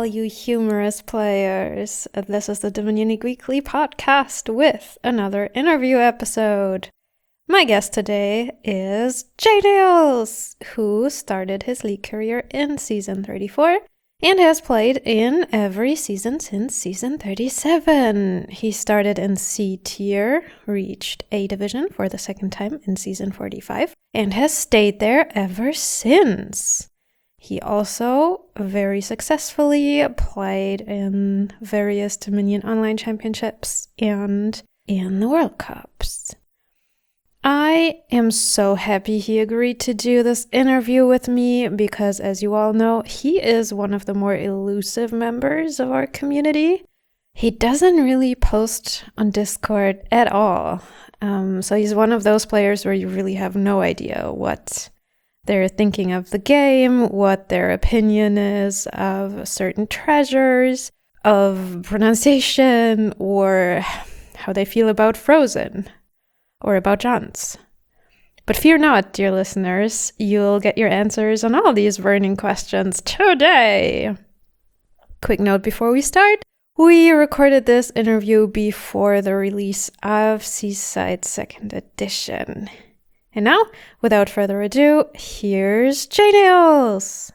all you humorous players. This is the Dominion League Weekly podcast with another interview episode. My guest today is Jay Nails, who started his league career in Season 34 and has played in every season since Season 37. He started in C tier, reached A division for the second time in Season 45, and has stayed there ever since. He also very successfully played in various Dominion Online Championships and in the World Cups. I am so happy he agreed to do this interview with me because, as you all know, he is one of the more elusive members of our community. He doesn't really post on Discord at all. So he's one of those players where you really have no idea what they're thinking of the game, what their opinion is of certain treasures, of pronunciation, or how they feel about Frozen, or about Johns. But fear not, dear listeners, you'll get your answers on all these burning questions today. Quick note before we start, we recorded this interview before the release of Seaside 2nd Edition. And now, without further ado, here's Jay Nails.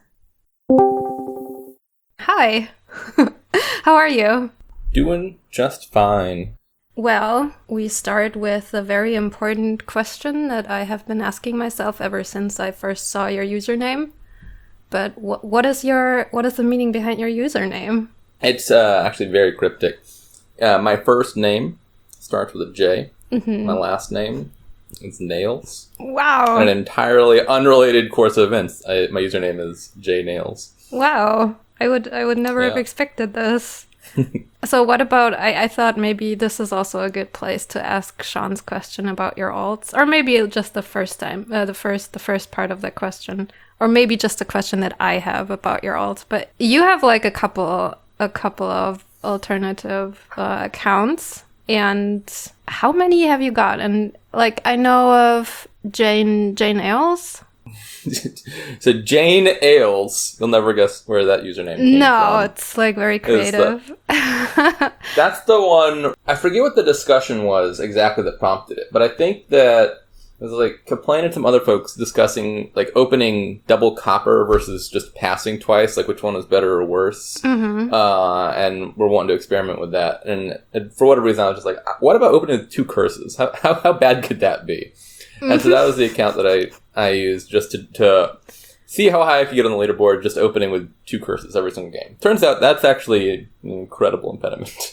Hi. How are you? Doing just fine. Well, we start with a very important question that I have been asking myself ever since I first saw your username. But what is the meaning behind your username? It's actually very cryptic. My first name starts with a J. Mm-hmm. My last name is Nails. Wow. And an entirely unrelated course of events. My username is J Nails. Wow. I would never have expected this. So what about, I thought maybe this is also a good place to ask Sean's question about your alts, or maybe just the first time, the first part of the question, or maybe just a question that I have about your alts. But you have like a couple of alternative accounts, and how many have you got? And like I know of Jane Ailes. So Jane Ailes, you'll never guess where that username came from. It's like very creative. That's the one. I forget what the discussion was exactly that prompted it, but I think that it was like Kaplan and some other folks discussing like opening double copper versus just passing twice, like which one was better or worse. Mm-hmm. And we're wanting to experiment with that. And for whatever reason, I was just like, what about opening two curses? How bad could that be? And so that was the account that I used just to see how high I could get on the leaderboard, just opening with two curses every single game. Turns out that's actually an incredible impediment.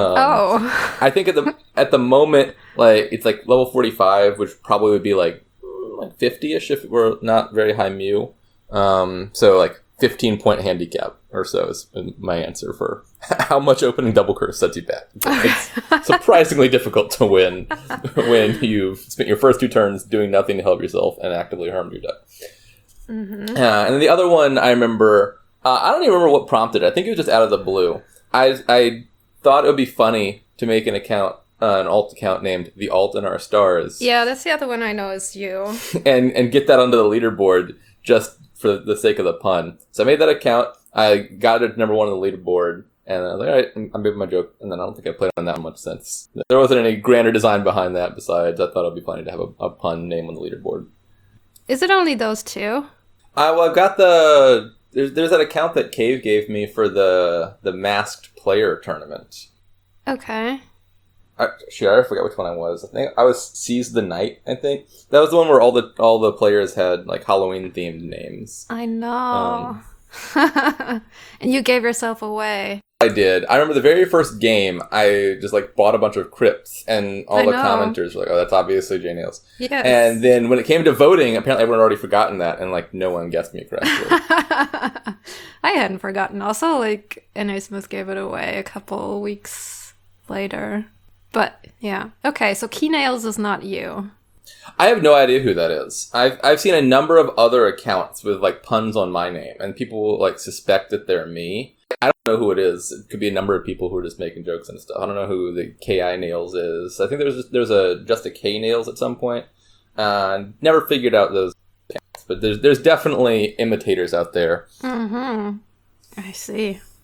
I think at the moment, like it's like level 45, which probably would be like 50-ish if it were not very high Mew. So like 15-point handicap or so is my answer for how much opening double curse sets you back. It's surprisingly difficult to win when you've spent your first two turns doing nothing to help yourself and actively harmed your deck. Mm-hmm. And then the other one I remember, I don't even remember what prompted it. I think it was just out of the blue. I thought it would be funny to make an alt account named The Alt in Our Stars. Yeah, that's the other one I know is you. and get that onto the leaderboard just for the sake of the pun. So I made that account. I got it number one on the leaderboard. And I was like, all right, I'm making my joke. And then I don't think I played on that much since. There wasn't any grander design behind that besides I thought it would be funny to have a pun name on the leaderboard. Is it only those two? Well, I've got there's that account that Cave gave me for the masked player tournament. Okay. I forgot which one I was. I think I was Seize the Night, I think. That was the one where all the players had like Halloween themed names. I know. And you gave yourself away. I did. I remember the very first game, I just like bought a bunch of crypts, and all the commenters were like, "Oh, that's obviously Jay Nails." Yes. And then when it came to voting, apparently everyone had already forgotten that, and like no one guessed me correctly. I hadn't forgotten. Also, like N.A. Smith gave it away a couple weeks later. But yeah, okay. So Key Nails is not you. I have no idea who that is. I've seen a number of other accounts with like puns on my name, and people like suspect that they're me. I don't know who it is. It could be a number of people who are just making jokes and stuff. I don't know who the KI Nails is. I think there's just a K Nails at some point. Never figured out those accounts, but there's definitely imitators out there. Mm-hmm. I see.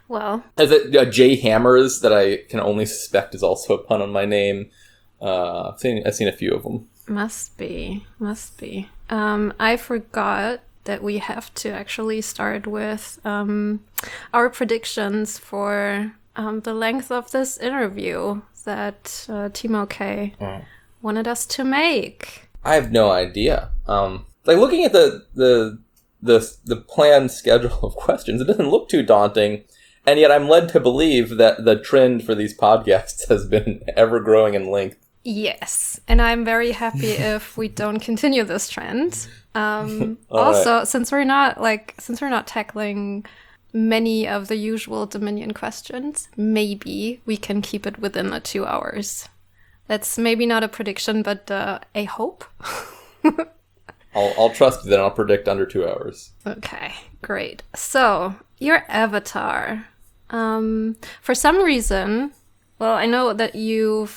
Well, Is it J Hammers that I can only suspect is also a pun on my name? I've seen a few of them. must be. I forgot that we have to actually start with our predictions for the length of this interview that Timo K wanted us to make. I have no idea. Looking at the planned schedule of questions, it doesn't look too daunting, and yet I'm led to believe that the trend for these podcasts has been ever growing in length. Yes, and I'm very happy if we don't continue this trend. Right. Since we're not tackling many of the usual Dominion questions, maybe we can keep it within the 2 hours. That's maybe not a prediction, but a hope. I'll trust you then. I'll predict under 2 hours. Okay, great. So, your avatar. For some reason, well, I know that you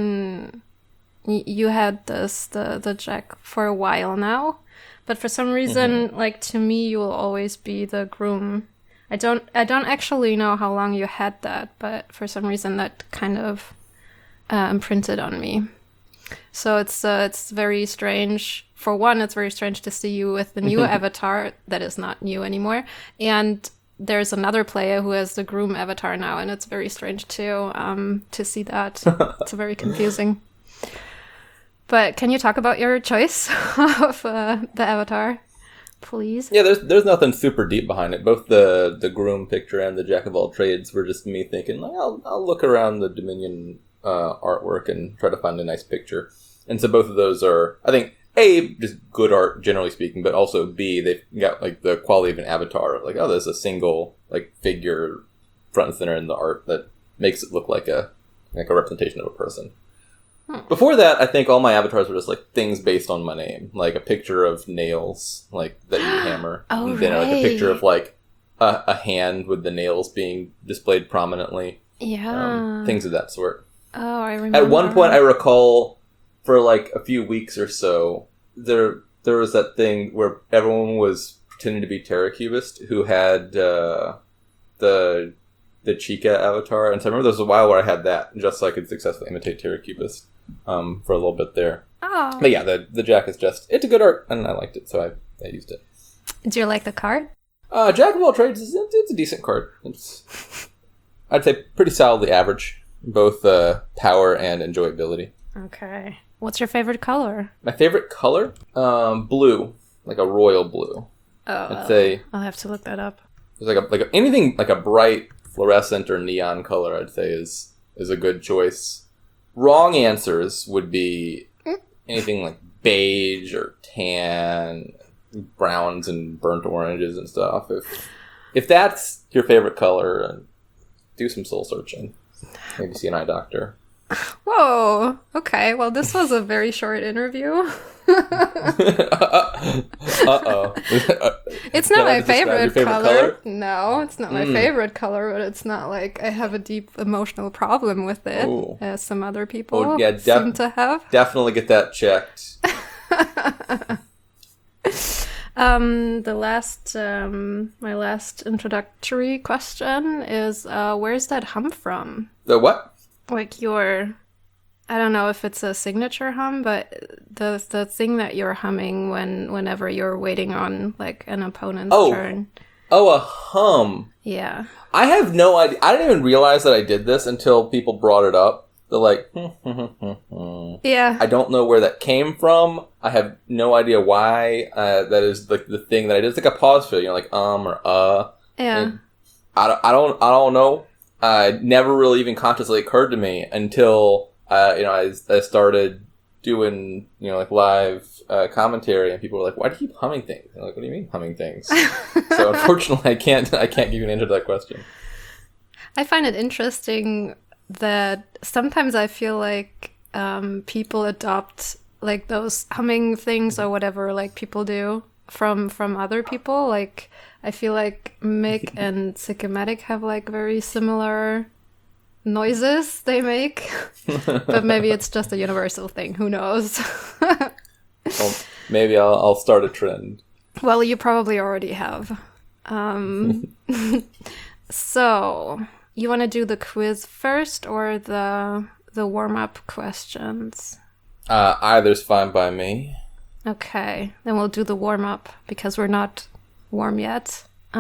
had the Jack for a while now, but for some reason, like, to me, you will always be the groom. I don't actually know how long you had that, but for some reason that kind of imprinted on me. So it's very strange. For one, it's very strange to see you with the new avatar that is not new anymore. And there's another player who has the groom avatar now, and it's very strange too to see that. It's very confusing. But can you talk about your choice of the avatar, please? Yeah, there's nothing super deep behind it. Both the groom picture and the Jack of all trades were just me thinking, like, I'll look around the Dominion artwork and try to find a nice picture. And so both of those are, I think, A, just good art, generally speaking, but also B, they've got, like, the quality of an avatar. Like, oh, there's a single, like, figure front and center in the art that makes it look like a representation of a person. Before that, I think all my avatars were just, like, things based on my name. Like, a picture of nails, like, that you hammer. Oh, and then, like, a picture right. of, like, a hand with the nails being displayed prominently. Yeah. Things of that sort. Oh, I remember. At one point, I recall, for like a few weeks or so, there was that thing where everyone was pretending to be Terra Cubist, who had the Chica avatar. And so I remember there was a while where I had that, just so I could successfully imitate Terra Cubist for a little bit there. Oh. But yeah, the Jack is it's a good art, and I liked it, so I used it. Do you like the card? Jack of all trades, it's a decent card. It's, I'd say, pretty solidly average, both power and enjoyability. Okay. What's your favorite color? My favorite color? Blue. Like a royal blue. Oh, I'd say I'll have to look that up. there's anything like a bright fluorescent or neon color, I'd say is a good choice. Wrong answers would be anything like beige or tan, browns and burnt oranges and stuff. If that's your favorite color, do some soul searching. Maybe see an eye doctor. Whoa. Okay. Well, this was a very short interview. Uh-oh. It's not Can I my just describe your favorite color. color? No, it's not my favorite color, but it's not like I have a deep emotional problem with it, Ooh. as some other people Oh, yeah, seem to have. Definitely get that checked. My last introductory question is, where's that hum from? The what? Like I don't know if it's a signature hum, but the thing that you're humming whenever you're waiting on like an opponent's turn. Oh, a hum. Yeah. I have no idea. I didn't even realize that I did this until people brought it up. They're like, Yeah. I don't know where that came from. I have no idea why. That is the thing that I did. It's like a pause fill, like or Yeah. And I don't know. Never really even consciously occurred to me until I started doing like live commentary, and people were like, "Why do you keep humming things?" And I'm like, "What do you mean humming things?" So unfortunately, I can't give you an answer to that question. I find it interesting that sometimes I feel like people adopt like those humming things or whatever like people do from other people. Like I feel like Mick and Sycomatic have like very similar noises they make, but maybe it's just a universal thing. Who knows? Well, maybe I'll start a trend. Well, you probably already have. So, you want to do the quiz first or the warm-up questions? Either's fine by me. Okay, then we'll do the warm-up because we're not warm yet.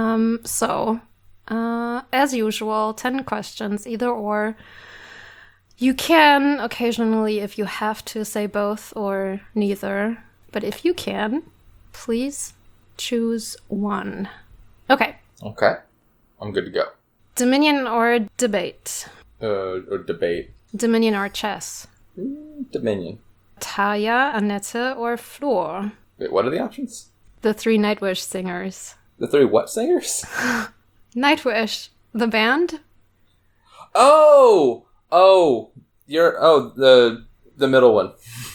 As usual, 10 questions, either or. You can occasionally, if you have to, say both or neither. But if you can, please choose one. Okay. Okay. I'm good to go. Dominion or debate? Or debate. Dominion or chess? Dominion. Taya, Annette, or Floor? Wait, what are the options? The 3 Nightwish singers. The 3 what singers? Nightwish, the band? Oh, the middle one.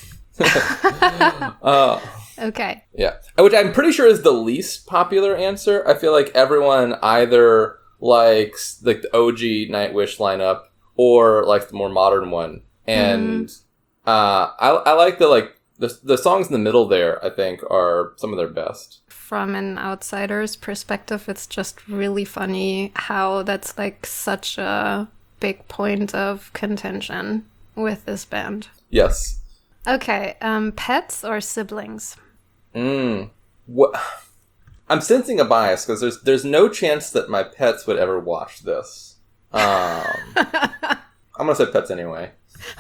Okay. Yeah, which I'm pretty sure is the least popular answer. I feel like everyone either likes like the OG Nightwish lineup or like the more modern one, and I like the songs in the middle there. I think are some of their best. From an outsider's perspective, it's just really funny how that's like such a big point of contention with this band. Yes. Okay, pets or siblings? What? I'm sensing a bias because there's no chance that my pets would ever watch this. I'm gonna say pets anyway.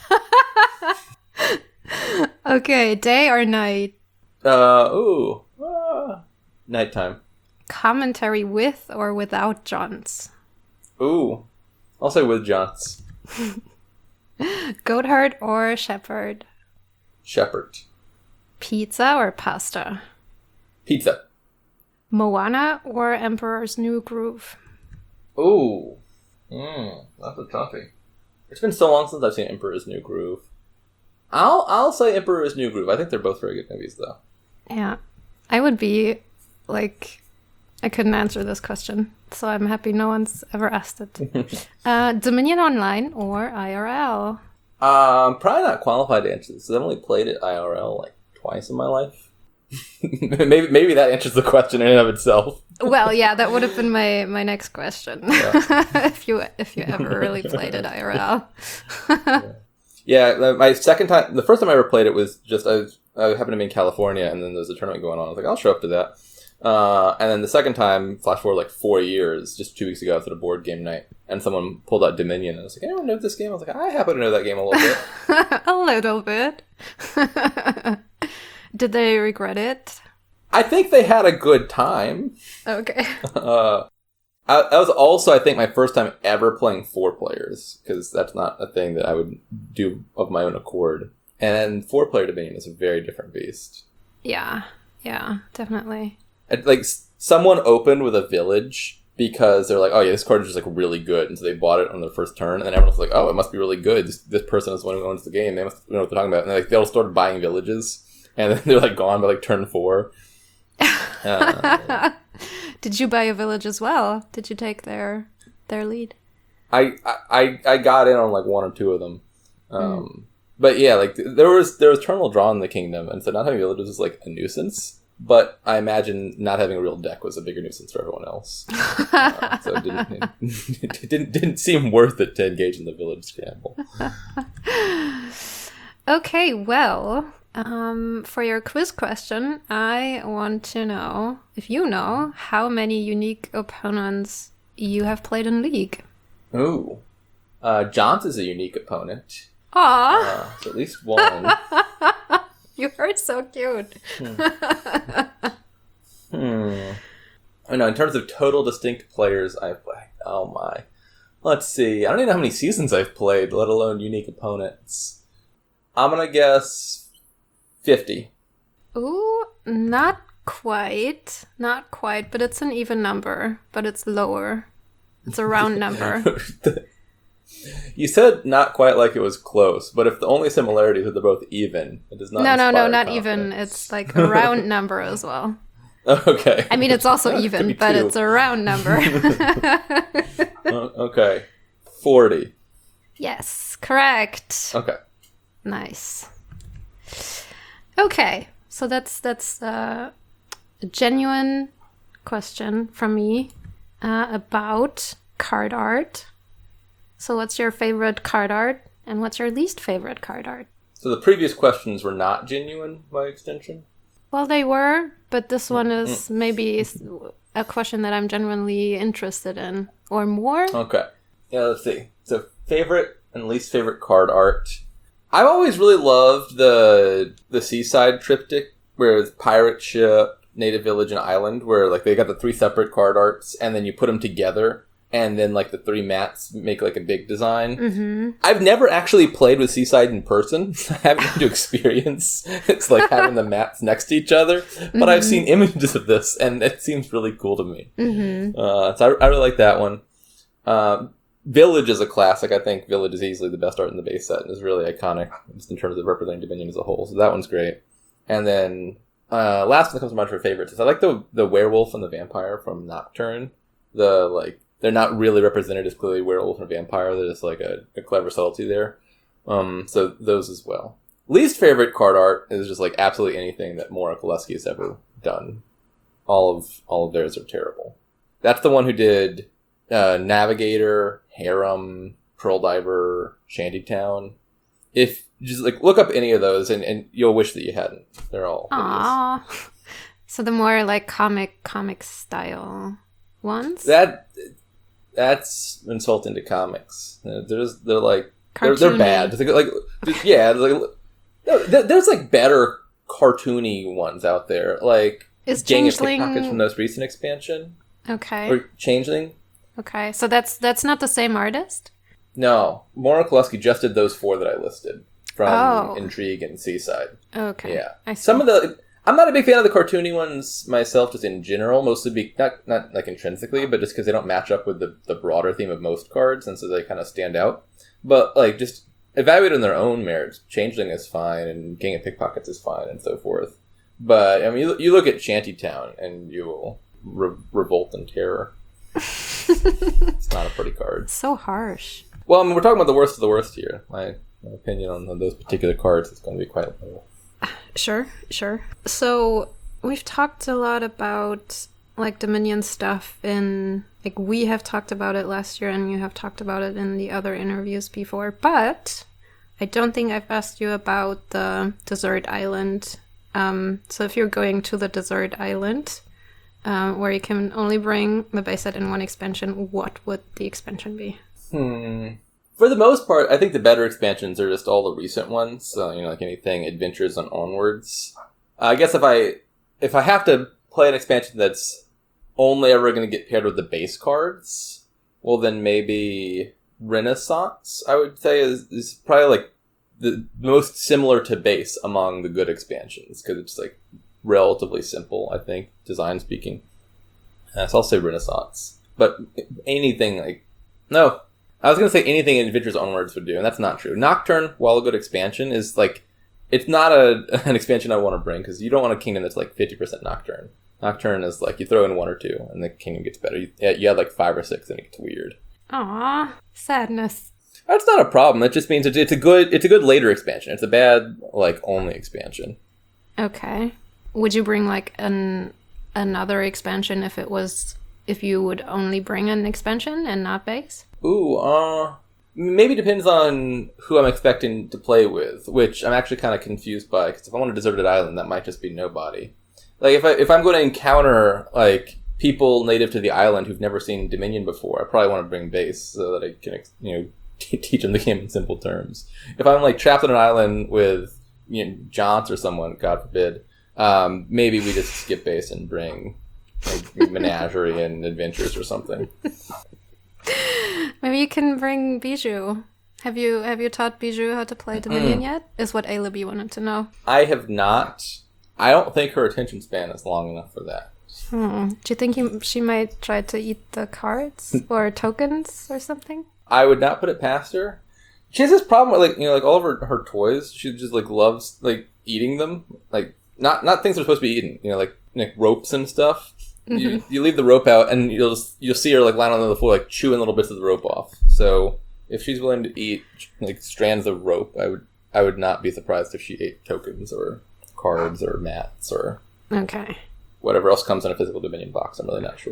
Okay, day or night? Nighttime. Commentary with or without Johns? Ooh, I'll say with Johns. Goatherd or shepherd? Shepherd. Pizza or pasta? Pizza. Moana or Emperor's New Groove? Ooh. That's a toughie. It's been so long since I've seen Emperor's New Groove. I'll say Emperor's New Groove. I think they're both very good movies, though. Yeah. I would be, like... I couldn't answer this question, so I'm happy no one's ever asked it. Dominion Online or IRL? Probably not qualified to answer this. I've only played it IRL like twice in my life. maybe that answers the question in and of itself. Well, yeah, that would have been my next question. Yeah. if you ever really played it IRL. Yeah, my second time, the first time I ever played it was just I happened to be in California, and then there's a tournament going on. I was like, I'll show up to that. And then the second time, flash forward like 4 years, just 2 weeks ago, I was at a board game night, and someone pulled out Dominion, and I was like, anyone know this game? I was like, I happen to know that game a little bit. A little bit. Did they regret it? I think they had a good time. Okay. That was also, I think, my first time ever playing 4 players, because that's not a thing that I would do of my own accord. And 4-player Dominion is a very different beast. Yeah, definitely. Like, someone opened with a village because they're like, oh yeah, this card is just like really good, and so they bought it on their first turn, and then everyone's like, oh, it must be really good. This person is the one who owns the game. They must know what they're talking about. And like, they all started buying villages, and then they're like gone by like turn 4. Did you buy a village as well? Did you take their lead? I got in on like 1 or 2 of them. But yeah, like there was terminal draw in the kingdom, and so not having villages was like a nuisance. But I imagine not having a real deck was a bigger nuisance for everyone else. So it didn't seem worth it to engage in the village scramble. Okay, well, for your quiz question, I want to know if you know how many unique opponents you have played in League. Ooh, Johns is a unique opponent. Aww. So at least 1. You are so cute. I know, in terms of total distinct players I've played, oh my. Let's see. I don't even know how many seasons I've played, let alone unique opponents. I'm gonna guess 50. Ooh, not quite, but it's an even number, but it's lower. It's a round number. You said not quite like it was close, but if the only similarity is that they're both even, it does not. No, not confidence. even. It's like a round number as well. Okay. I mean, it's also even, but 2. it's a round number. Okay. 40. Yes, correct. Okay. Nice. Okay, so that's a genuine question from me about card art. So what's your favorite card art, and what's your least favorite card art? So the previous questions were not genuine by extension? Well, they were, but this one is maybe a question that I'm genuinely interested in, or more. Okay. Yeah, let's see. So favorite and least favorite card art. I've always really loved the Seaside triptych, where it's pirate ship, native village, and island, where like they got the 3 separate card arts, and then you put them together, and then like the 3 mats make like a big design. Mm-hmm. I've never actually played with Seaside in person. I haven't had to experience. It's like having the mats next to each other, but I've seen images of this, and it seems really cool to me. Mm-hmm. So I really like that one. Village is a classic. I think Village is easily the best art in the base set and is really iconic just in terms of representing Dominion as a whole. So that one's great. And then last one that comes to mind for favorites is I like the werewolf and the vampire from Nocturne. They're not really represented as clearly werewolf and vampire. They're just like a clever subtlety there. So those as well. Least favorite card art is just like absolutely anything that Maura Koleski has ever done. All of theirs are terrible. That's the one who did Navigator, Harem, Pearl Diver, Shantytown. If just like look up any of those and you'll wish that you hadn't. They're all hideous. Aww. So the more like comic style ones? That's insulting to comics. They're like Cartoony. they're bad. There's like better cartoony ones out there. Like Is Gang of Changeling Pickpockets from the most recent expansion. Okay. Or Changeling. Okay. So that's not the same artist? No, Maura Koleski just did those 4 that I listed from Oh. Intrigue and Seaside. Okay. Yeah, I see. some of the I'm not a big fan of the cartoony ones myself, just in general. Mostly not like intrinsically, but just because they don't match up with the broader theme of most cards, and so they kind of stand out. But like just evaluate on their own merits. Changeling is fine, and Gang of Pickpockets is fine, and so forth. But I mean, you look at Shantytown, and you will revolt in terror. It's not a pretty card. So harsh. Well, I mean, we're talking about the worst of the worst here. My opinion on those particular cards is going to be quite low. Sure. So we've talked a lot about like Dominion stuff like we have talked about it last year and you have talked about it in the other interviews before, but I don't think I've asked you about the desert island. So if you're going to the desert island, where you can only bring the base set in one expansion, what would the expansion be? For the most part, I think the better expansions are just all the recent ones. So, like anything Adventures and onwards. I guess if I have to play an expansion that's only ever going to get paired with the base cards, well, then maybe Renaissance, I would say, is probably like the most similar to base among the good expansions, because it's like relatively simple, I think, design speaking. So I'll say Renaissance. But anything like... No, I was going to say anything Adventures Onwards would do, and that's not true. Nocturne, while a good expansion, is like... It's not an expansion I want to bring, because you don't want a kingdom that's like 50% Nocturne. Nocturne is like, you throw in 1 or 2, and the kingdom gets better. You add like 5 or 6, and it gets weird. Aww, sadness. That's not a problem. It just means it's a good later expansion. It's a bad, like, only expansion. Okay. Would you bring like another expansion if you would only bring an expansion and not base? Ooh, maybe depends on who I'm expecting to play with, which I'm actually kind of confused by, because if I want a deserted island, that might just be nobody. Like, if I'm going to encounter, like, people native to the island who've never seen Dominion before, I probably want to bring base so that I can, teach them the game in simple terms. If I'm, like, trapped on an island with, Jaunts or someone, God forbid, maybe we just skip base and bring, like, Menagerie and Adventures or something. Maybe you can bring Bijou. Have you taught Bijou how to play Dominion yet? Is what Alibi wanted to know. I have not. I don't think her attention span is long enough for that. Do you think she might try to eat the cards or tokens or something? I would not put it past her. She has this problem with like all of her toys. She just like loves like eating them. Like not things that are supposed to be eaten. Like ropes and stuff. You leave the rope out, and you'll see her like lying on the floor, like chewing little bits of the rope off. So if she's willing to eat like strands of rope, I would not be surprised if she ate tokens or cards or mats or okay, whatever else comes in a physical Dominion box. I'm really not sure.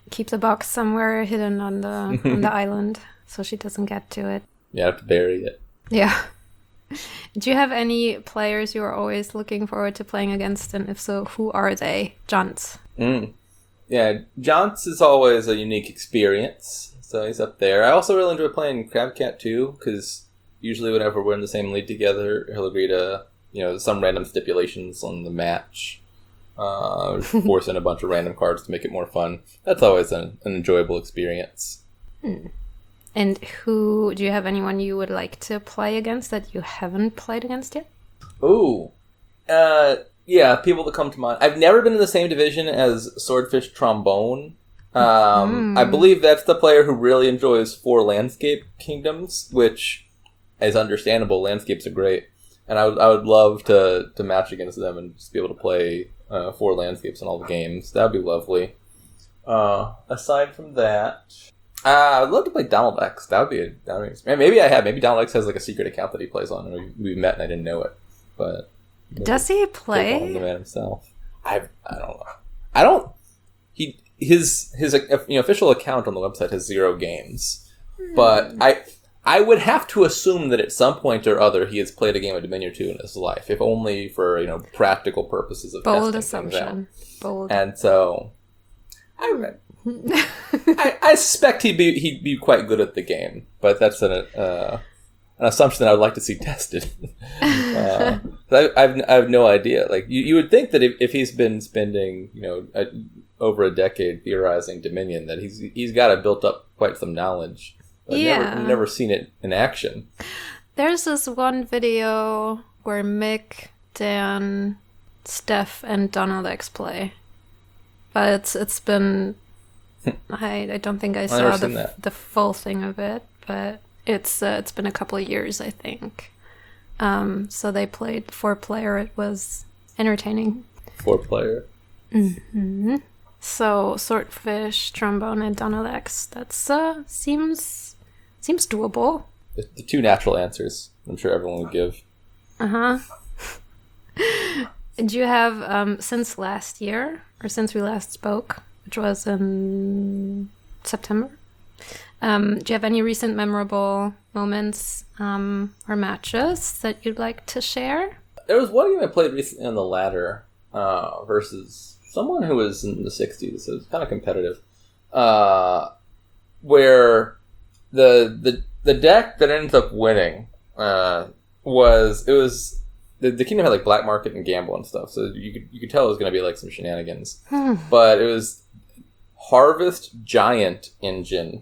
keep the box somewhere hidden on the island so she doesn't get to it. You have to bury it. Yeah. Do you have any players you are always looking forward to playing against, and if so, who are they? Jantz. Yeah, Jantz is always a unique experience, so he's up there. I also really enjoy playing Crabcat too, because usually whenever we're in the same league together, he'll agree to, some random stipulations on the match. Force in a bunch of random cards to make it more fun. That's always an enjoyable experience. And do you have anyone you would like to play against that you haven't played against yet? Ooh. Yeah, people that come to mind. I've never been in the same division as Swordfish Trombone. I believe that's the player who really enjoys 4 landscape kingdoms, which is understandable. Landscapes are great. And I would love to match against them and just be able to play 4 landscapes in all the games. That would be lovely. Aside from that, I'd love to play Donald X. That would be maybe I have. Maybe Donald X has like a secret account that he plays on, and we met and I didn't know it. But does he play? The man himself. I don't know. His official account on the website has 0 games, but I would have to assume that at some point or other he has played a game of Dominion 2 in his life, if only for practical purposes of bold testing assumption. Bold. And so I suspect he'd be quite good at the game, but that's an assumption that I would like to see tested. I have no idea. Like you would think that if he's been spending over a decade theorizing Dominion, that he's got to built up quite some knowledge. But I've never seen it in action. There's this one video where Mick, Dan, Steph, and Donald X play, but it's been. I don't think I saw the full thing of it, but it's been a couple of years, I think. So they played 4-player. It was entertaining. 4-player. Mm-hmm. So Swordfish, Trombone, and Donald X. That seems doable. The 2 natural answers, I'm sure everyone would give. Uh-huh. Do you have, since last year, or since we last spoke, which was in September, do you have any recent memorable moments or matches that you'd like to share? There was one game I played recently on the ladder versus someone who was in the 60s, so it was kind of competitive, where the deck that ended up winning was the kingdom had like Black Market and Gamble and stuff, so you could tell it was going to be like some shenanigans. But it was Harvest Giant Engine,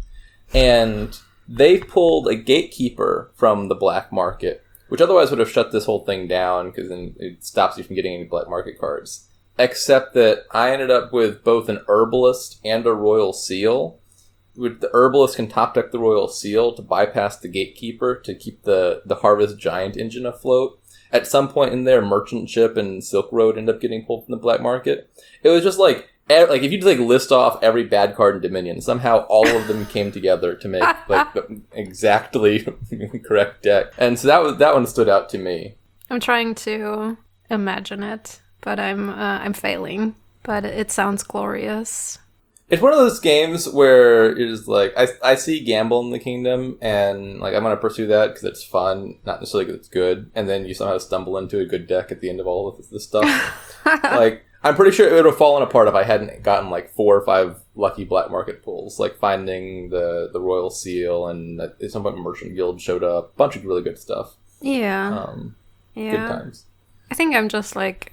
and they pulled a Gatekeeper from the Black Market, which otherwise would have shut this whole thing down because then it stops you from getting any Black Market cards. Except that I ended up with both an Herbalist and a Royal Seal. The Herbalist can top deck the Royal Seal to bypass the Gatekeeper to keep the Harvest Giant Engine afloat. At some point in there, Merchant Ship and Silk Road end up getting pulled from the Black Market. It was just like if you just list off every bad card in Dominion, somehow all of them came together to make like the exactly correct deck. And so that one stood out to me. I'm trying to imagine it, but I'm failing. But it sounds glorious. It's one of those games where it's like I see Gamble in the Kingdom, and like I'm gonna pursue that because it's fun, not necessarily because it's good. And then you somehow stumble into a good deck at the end of all of this stuff. Like I'm pretty sure it would have fallen apart if I hadn't gotten like 4 or 5 lucky Black Market pulls, like finding the Royal Seal, and at some point Merchant Guild showed up. A bunch of really good stuff. Yeah. Good times. I think I'm just like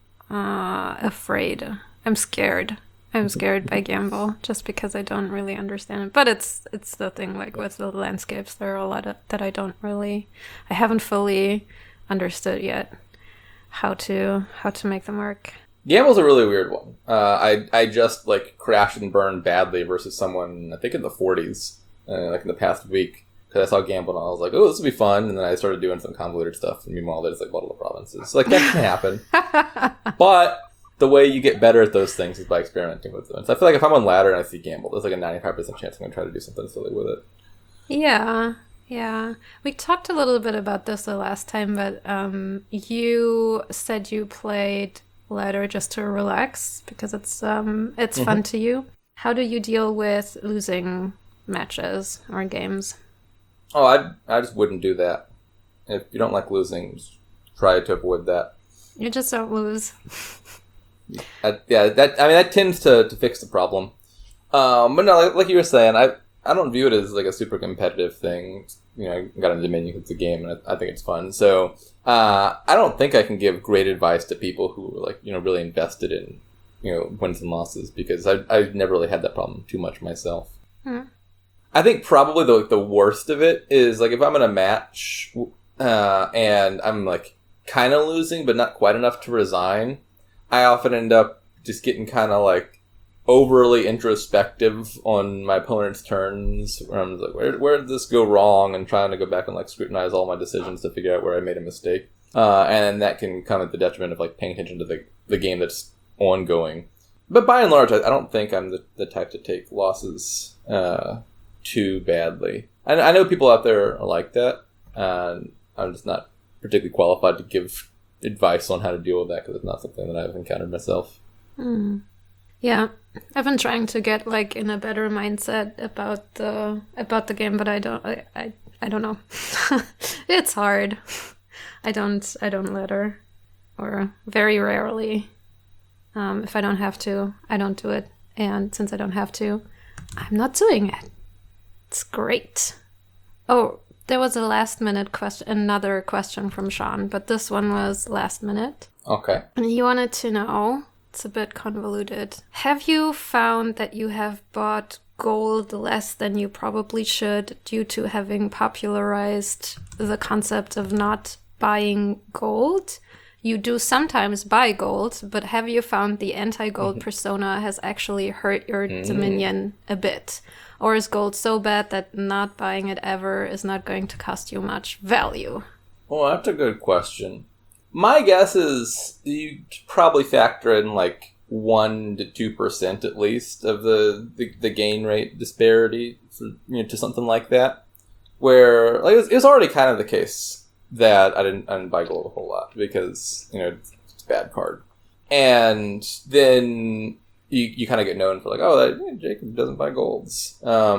afraid. I'm scared by Gamble just because I don't really understand it. But it's the thing, like with the landscapes, there are a lot that I haven't fully understood yet how to make them work. Gamble's a really weird one. I just like crashed and burned badly versus someone I think in the 40s, like in the past week, because I saw Gamble and I was like, oh, this will be fun, and then I started doing some convoluted stuff, and meanwhile there's like Bottle of Provinces. So, like that can happen, but the way you get better at those things is by experimenting with them. So I feel like if I'm on ladder and I see Gamble, there's like a 95% chance I'm going to try to do something silly with it. Yeah. We talked a little bit about this the last time, but you said you played ladder just to relax because it's fun to you. How do you deal with losing matches or games? Oh, I just wouldn't do that. If you don't like losing, just try to avoid that. You just don't lose. That tends to fix the problem. But no, like you were saying, I don't view it as like a super competitive thing. You know, I got a Dominion, it's a game, and I think it's fun. So I don't think I can give great advice to people who are like, you know, really invested in, you know, wins and losses, because I've never really had that problem too much myself. I think probably the worst of it is like if I'm in a match and I'm like kind of losing but not quite enough to resign, I often end up just getting kind of like overly introspective on my opponent's turns, where I'm like, where did this go wrong, and trying to go back and like scrutinize all my decisions to figure out where I made a mistake. And that can come at the detriment of like paying attention to the game that's ongoing. But by and large, I don't think I'm the type to take losses too badly. I know people out there are like that, and I'm just not particularly qualified to give advice on how to deal with that, because it's not something that I've encountered myself. Yeah, I've been trying to get like in a better mindset about the game, but I don't know. It's hard. I don't ladder, or very rarely. If I don't have to, I don't do it. And since I don't have to, I'm not doing it. It's great. Oh, there was a last minute question, another question from Sean, but this one was last minute. Okay. And he wanted to know, it's a bit convoluted, have you found that you have bought gold less than you probably should due to having popularized the concept of not buying gold? You do sometimes buy gold, but have you found the anti-gold persona has actually hurt your Dominion a bit? Or is gold so bad that not buying it ever is not going to cost you much value? Well, that's a good question. My guess is you probably factor in like 1 to 2% at least of the gain rate disparity for, you know, to something like that. Where like it was already kind of the case that I didn't buy gold a whole lot because, you know, it's a bad card. And then you kind of get known for like, oh, Jacob doesn't buy golds.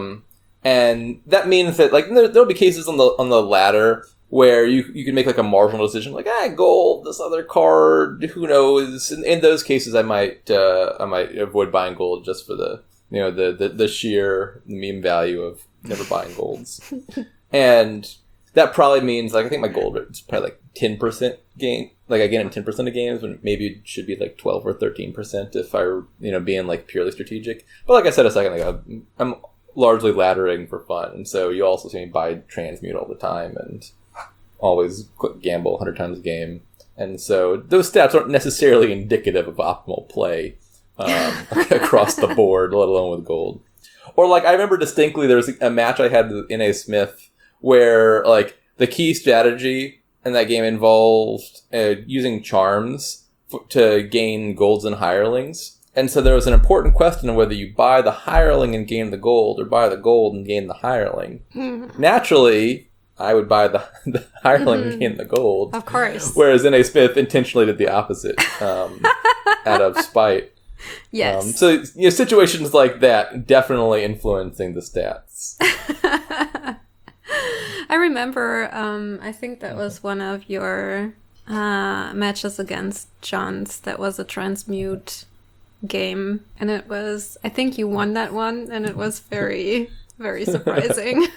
And that means that like there'll be cases on the ladder where you can make like a marginal decision, like gold, this other card, who knows? In those cases, I might avoid buying gold just for the sheer meme value of never buying golds, and that probably means like I think my gold rate is probably like 10% gain. Like I get in 10% of games when maybe it should be like 12 or 13% if I were being like purely strategic. But like I said a second ago, I'm largely laddering for fun, and so you also see me buy transmute all the time and always click gamble 100 times a game, and so those stats aren't necessarily indicative of optimal play across the board, let alone with gold. Or like I remember distinctly there was a match I had with N.A. Smith where like the key strategy in that game involved using charms to gain golds and hirelings. And so there was an important question of whether you buy the hireling and gain the gold, or buy the gold and gain the hireling. Naturally, I would buy the hireling and gain the gold. Of course. Whereas N.A. Smith intentionally did the opposite out of spite. Yes. So situations like that definitely influencing the stats. I remember, I think that was one of your matches against John's that was a transmute game, and it was, I think you won that one, and it was very, very surprising.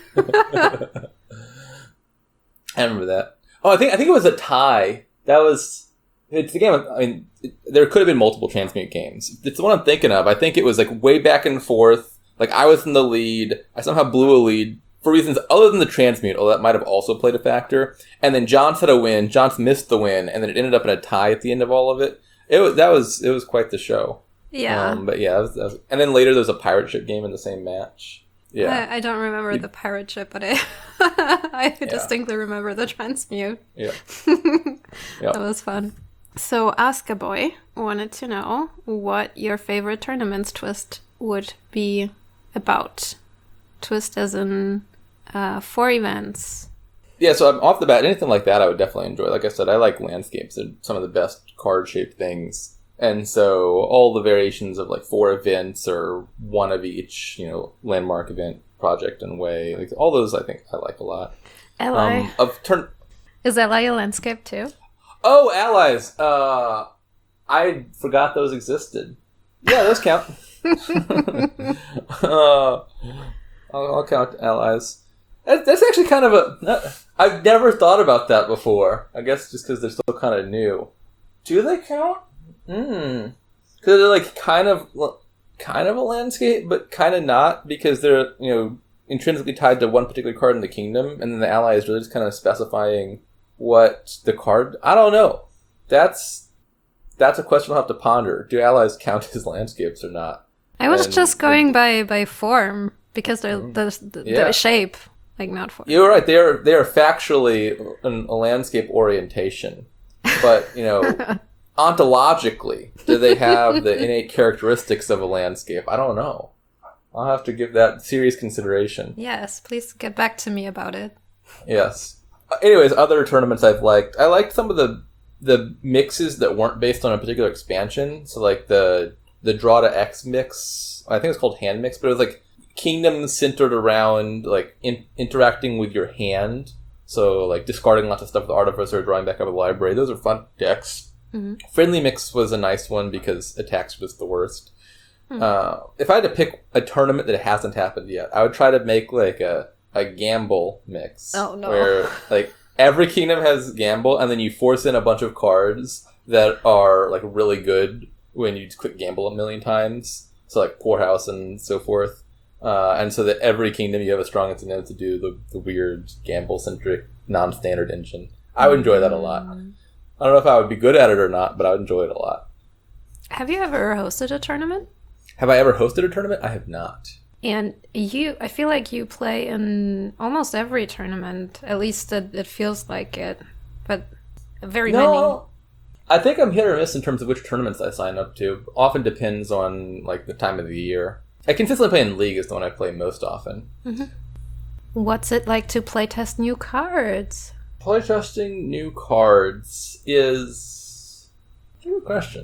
I remember that. Oh, I think it was a tie. It's the game. I mean, there could have been multiple transmute games. It's the one I'm thinking of. I think it was like way back and forth. Like I was in the lead. I somehow blew a lead for reasons other than the transmute. Although that might have also played a factor. And then Johns had a win. Johns missed the win, and then it ended up in a tie at the end of all of it. It was quite the show. Yeah. But yeah, that was, and then later there was a pirate ship game in the same match. Yeah. I don't remember the pirate ship, but I distinctly remember the transmute. Yeah. That was fun. So Ask a Boy wanted to know what your favorite tournaments twist would be about. Twist as in 4 events. Yeah, so I'm off the bat, anything like that I would definitely enjoy. Like I said, I like landscapes. They're some of the best card-shaped things And so all the variations of like 4 events or 1 of each, landmark event, project, and way, like all those I think I like a lot. Ally. Is Ally a landscape too? Oh, allies. I forgot those existed. Yeah, those count. I'll count allies. That's actually kind of I've never thought about that before. I guess just because they're still kind of new. Do they count? Because they're like kind of a landscape, but kind of not, because they're intrinsically tied to one particular card in the kingdom, and then the ally is really just kind of specifying what the card. I don't know. That's a question I'll have to ponder. Do allies count as landscapes or not? I was just going by form, because they're the shape, like not form. You're right. They are factually a landscape orientation, but ontologically, do they have the innate characteristics of a landscape? I don't know. I'll have to give that serious consideration. Yes, please get back to me about it. Yes. Anyways, other tournaments I've liked. I liked some of the mixes that weren't based on a particular expansion. So like the Draw to X mix, I think it's called Hand Mix, but it was like kingdoms centered around like interacting with your hand. So like discarding lots of stuff with Artificer, drawing back up a library. Those are fun decks. Mm-hmm. Friendly Mix was a nice one because attacks was the worst. If I had to pick a tournament that hasn't happened yet, I would try to make like a gamble mix. Oh no. Where like every kingdom has gamble, and then you force in a bunch of cards that are like really good when you click gamble a million times. So like Poorhouse and so forth. And so that every kingdom you have a strong incentive to do the weird gamble-centric non-standard engine. I would enjoy that a lot. I don't know if I would be good at it or not, but I would enjoy it a lot. Have you ever hosted a tournament? Have I ever hosted a tournament? I have not. And I feel like you play in almost every tournament. At least it feels like it. But very many. I think I'm hit or miss in terms of which tournaments I sign up to. Often depends on like the time of the year. I consistently play in League is the one I play most often. Mm-hmm. What's it like to playtest new cards? Playtesting new cards is a good question.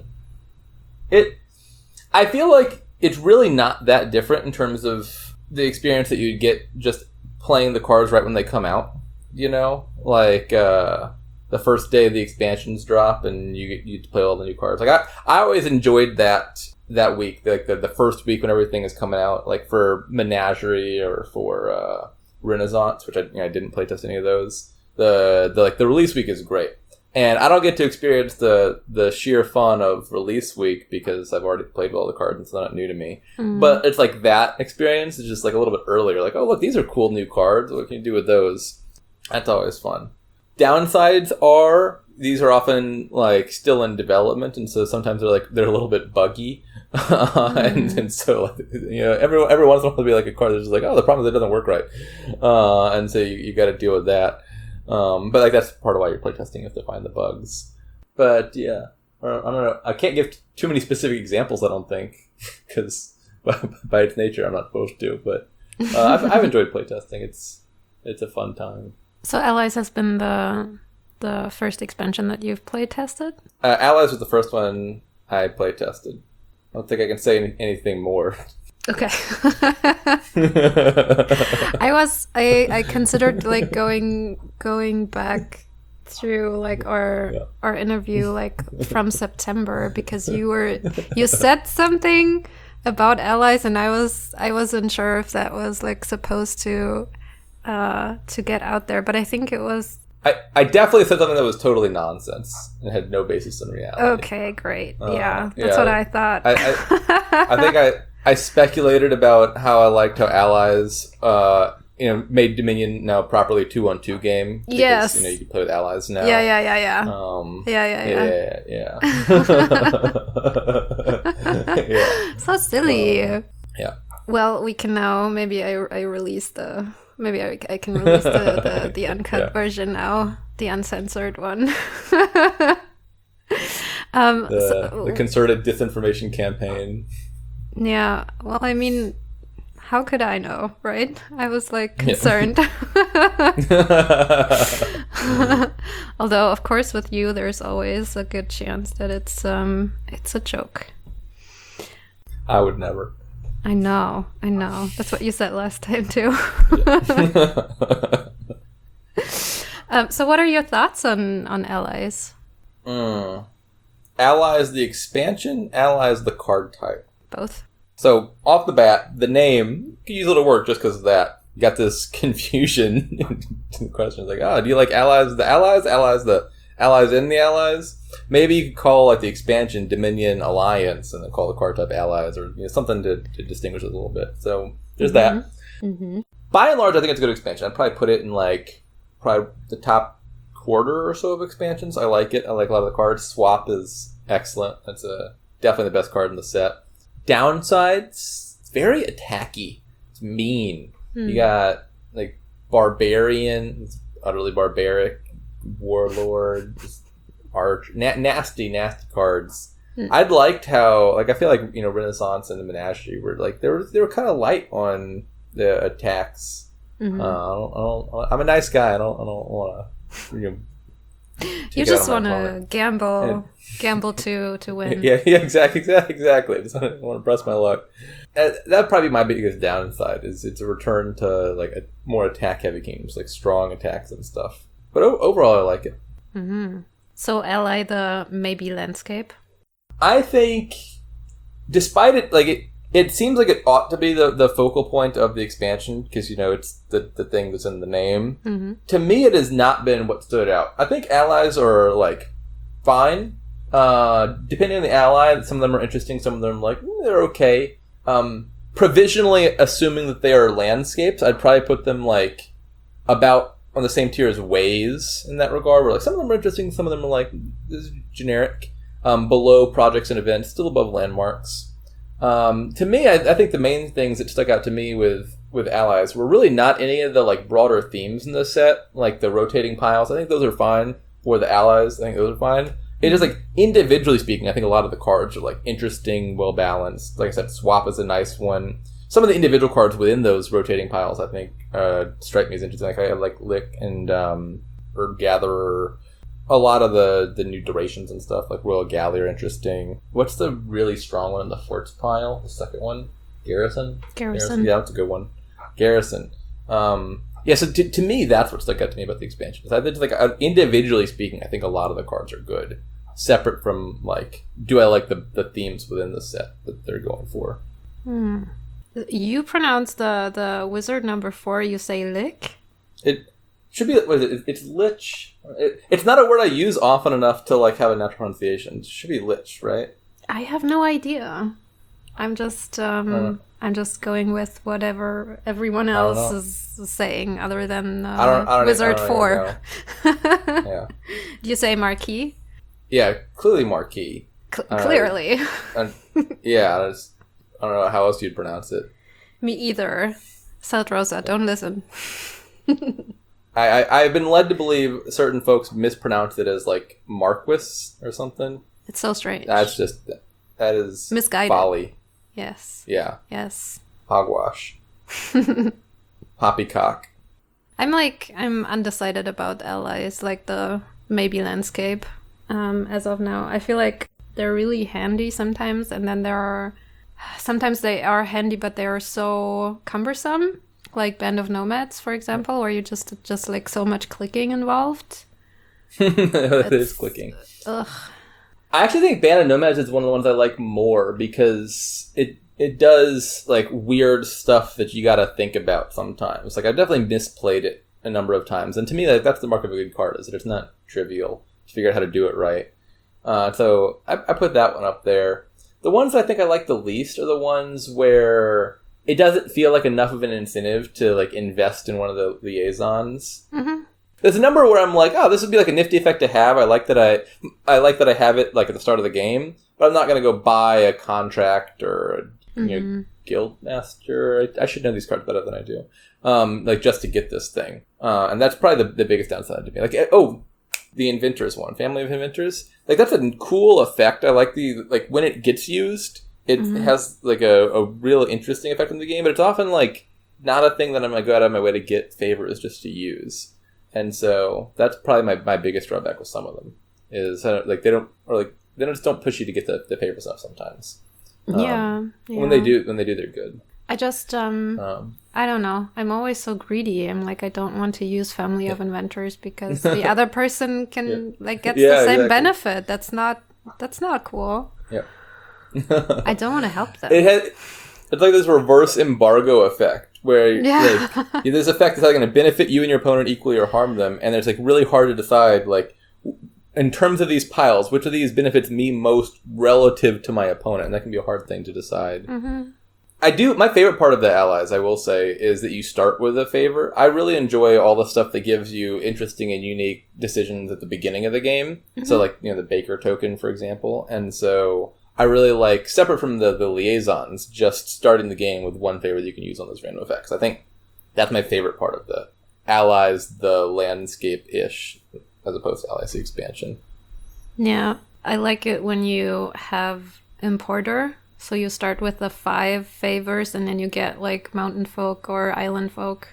I feel like it's really not that different in terms of the experience that you'd get just playing the cards right when they come out. Like the first day the expansions drop and you play all the new cards. Like I always enjoyed that week, like the first week when everything is coming out, like for Menagerie or for Renaissance, which I didn't playtest any of those. The release week is great, and I don't get to experience the sheer fun of release week because I've already played all the cards and it's not new to me. But it's like that experience is just like a little bit earlier. Like, oh look, these are cool new cards. What can you do with those? That's always fun. Downsides are these are often like still in development, and so sometimes they're a little bit buggy, and so every once in a while there'll be like a card that's just like, oh, the problem is it doesn't work right, and so you got to deal with that. But like that's part of why you're playtesting, you have to find the bugs. But yeah, I don't know. I can't give too many specific examples, I don't think, because by its nature I'm not supposed to. But I've enjoyed playtesting. It's a fun time. So Allies has been the first expansion that you've playtested? Allies was the first one I playtested. I don't think I can say anything more. Okay. I considered like going back through like our interview like from September, because you said something about Allies and I wasn't sure if that was like supposed to get out there, but I think it was. I definitely said something that was totally nonsense and had no basis in reality. Okay, great. That's what I thought. I think I speculated about how I liked how Allies made Dominion now properly a 2-on-2 game. Because, yes. You can play with Allies now. Yeah. Yeah. So silly. Yeah. Well, we can now, maybe I release the... Maybe I can release the uncut version now, the uncensored one. The concerted disinformation campaign. Yeah, well, I mean, how could I know, right? I was like concerned. Although, of course, with you, there's always a good chance that it's a joke. I would never. I know. That's what you said last time too. So, what are your thoughts on Allies? Allies the expansion, Allies the card type. Both. So, off the bat, the name, you can use it to work just because of that. You got this confusion in the question. It's like, do you like Allies the Allies? Allies the Allies in the Allies? Maybe you could call like the expansion Dominion Alliance and then call the card type Allies, or something to distinguish it a little bit. So, there's that. Mm-hmm. By and large, I think it's a good expansion. I'd probably put it in like probably the top quarter or so of expansions. I like it. I like a lot of the cards. Swap is excellent. That's definitely the best card in the set. Downsides, it's very attacky. It's mean. You got like Barbarian, it's utterly barbaric, Warlord, just nasty cards. I'd liked how, like, I feel like, Renaissance and the Menagerie were like they were kind of light on the attacks. I'm a nice guy. I don't want to. You just want to gamble to win. Yeah, exactly. I just want to press my luck. That'd probably be my biggest downside. Is it's a return to like a more attack heavy games, like strong attacks and stuff. But overall, I like it. Mm-hmm. So, Ally the maybe landscape. I think, despite it, it seems like it ought to be the focal point of the expansion because, it's the thing that's in the name. Mm-hmm. To me, it has not been what stood out. I think allies are, like, fine. Depending on the ally, some of them are interesting, some of them, like, they're okay. Provisionally, assuming that they are landscapes, I'd probably put them, like, about on the same tier as ways in that regard, where, like, some of them are interesting, some of them are, like, this is generic. Below projects and events, still above landmarks. To me, I think the main things that stuck out to me with allies were really not any of the like broader themes in the set, like the rotating piles. I think those are fine for the allies. I think those are fine. It's just like individually speaking, I think a lot of the cards are like interesting, well balanced. Like I said, Swap is a nice one. Some of the individual cards within those rotating piles, I think, strike me as interesting. Like I have like Lick and Herb Gatherer. A lot of the new durations and stuff, like Royal Galley, are interesting. What's the really strong one in the forts pile? The second one? Garrison? Yeah, that's a good one. Garrison. So to me, that's what stuck out to me about the expansion. I think, like, individually speaking, I think a lot of the cards are good. Separate from, like, do I like the themes within the set that they're going for? You pronounce the wizard number 4, you say Lick? It should be, what is it? It's Lich. It's not a word I use often enough to like have a natural pronunciation. It should be Lich, right? I have no idea. I'm just going with whatever everyone else is saying, other than Wizard 4. Yeah. Do you say Marquis? Yeah, clearly Marquis. Clearly. I don't know how else you'd pronounce it. Me either. South Rosa, don't listen. I've been led to believe certain folks mispronounce it as like Marquis or something. It's so strange. That is misguided. Folly. Yes. Yeah. Yes. Hogwash. Poppycock. I'm undecided about allies, like the maybe landscape. As of now, I feel like they're really handy sometimes, and then sometimes they are handy, but they are so cumbersome. Like Band of Nomads, for example, where you just like so much clicking involved. It is clicking. Ugh. I actually think Band of Nomads is one of the ones I like more because it does like weird stuff that you gotta think about sometimes. Like I've definitely misplayed it a number of times, and to me that's the mark of a good card, is that it's not trivial to figure out how to do it right. So I put that one up there. The ones I think I like the least are the ones where it doesn't feel like enough of an incentive to like invest in one of the liaisons. Mm-hmm. There's a number where I'm like, oh, this would be like a nifty effect to have. I like that I have it like at the start of the game, but I'm not going to go buy a contract or a guild master. I should know these cards better than I do. Like just to get this thing, and that's probably the biggest downside to me. Like, the Inventors one, Family of Inventors. Like that's a cool effect. I like when it gets used. It has like a real interesting effect in the game, but it's often like not a thing that I'm going to go out of my way to get favors just to use. And so that's probably my biggest drawback with some of them is like they just don't push you to get the favorite stuff sometimes. Yeah. When they do, they're good. I just I don't know. I'm always so greedy. I'm like, I don't want to use Family of Inventors because the other person can like gets the same benefit. That's not cool. Yeah. I don't want to help them. It's like this reverse embargo effect where like, this effect is either going to benefit you and your opponent equally or harm them, and it's like really hard to decide like in terms of these piles, which of these benefits me most relative to my opponent, and that can be a hard thing to decide. Mm-hmm. My favorite part of the allies, I will say, is that you start with a favor. I really enjoy all the stuff that gives you interesting and unique decisions at the beginning of the game. Mm-hmm. So like, the Baker token, for example. And so I really like, separate from the liaisons, just starting the game with one favor that you can use on those random effects. I think that's my favorite part of the allies, the landscape-ish, as opposed to allies, the expansion. Yeah, I like it when you have importer. So you start with the 5 favors and then you get like mountain folk or island folk.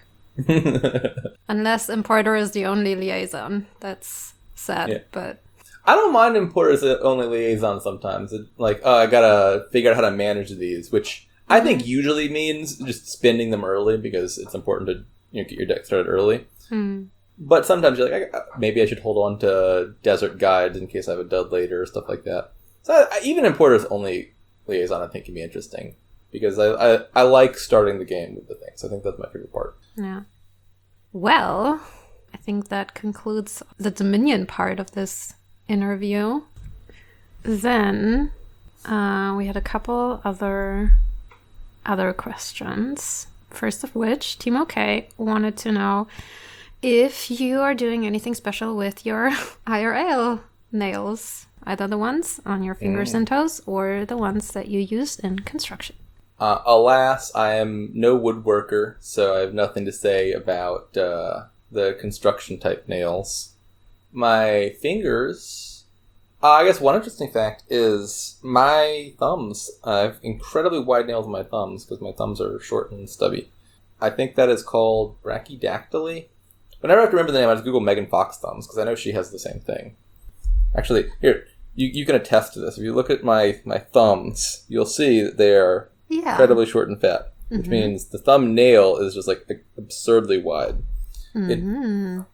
Unless importer is the only liaison. That's sad, but... I don't mind importer as the only liaison sometimes. It's like, I gotta figure out how to manage these, which I think usually means just spending them early because it's important to get your deck started early. But sometimes you're like, maybe I should hold on to desert guides in case I have a dud later or stuff like that. So even importer's only liaison I think can be interesting because I like starting the game with the things. I think that's my favorite part. Yeah. Well, I think that concludes the Dominion part of this interview. Then we had a couple other questions. First of which, Team OK wanted to know if you are doing anything special with your IRL nails. Either the ones on your fingers and toes or the ones that you use in construction. Alas, I am no woodworker, so I have nothing to say about the construction type nails. My fingers... I guess one interesting fact is my thumbs. I have incredibly wide nails on my thumbs because my thumbs are short and stubby. I think that is called brachydactyly. Whenever I have to remember the name, I just Google Megan Fox thumbs because I know she has the same thing. Actually, here... You can attest to this. If you look at my thumbs, you'll see that they are incredibly short and fat, which means the thumbnail is just like absurdly wide. So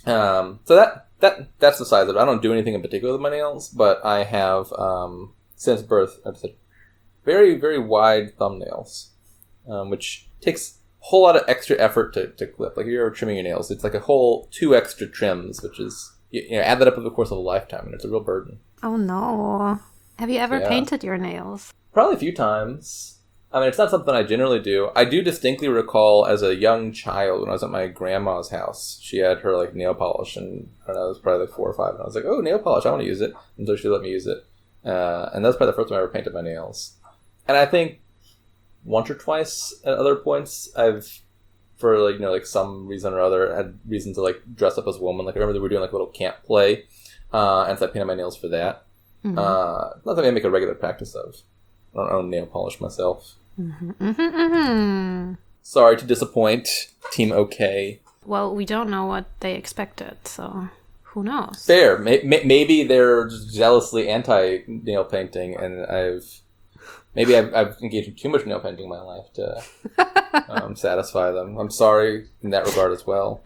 that's the size of it. I don't do anything in particular with my nails, but I have since birth I've had very, very wide thumbnails, which takes a whole lot of extra effort to clip. Like if you're trimming your nails, it's like a whole 2 extra trims, which is add that up over the course of a lifetime, and it's a real burden. Oh no. Have you ever painted your nails? Probably a few times. I mean, it's not something I generally do. I do distinctly recall as a young child when I was at my grandma's house, she had her like nail polish, and I don't know, it was probably like 4 or 5, and I was like, oh, nail polish, I want to use it. And so she let me use it. And that's probably the first time I ever painted my nails. And I think once or twice at other points, I've, for like some reason or other, had reason to like dress up as a woman. Like I remember we were doing like a little camp play. And so I painted my nails for that. Not that I make a regular practice of. I don't nail polish myself. Sorry to disappoint, Team OK. Well, we don't know what they expected, so who knows? Fair. Maybe they're just jealously anti-nail painting, and I've engaged in too much nail painting in my life to satisfy them. I'm sorry in that regard as well.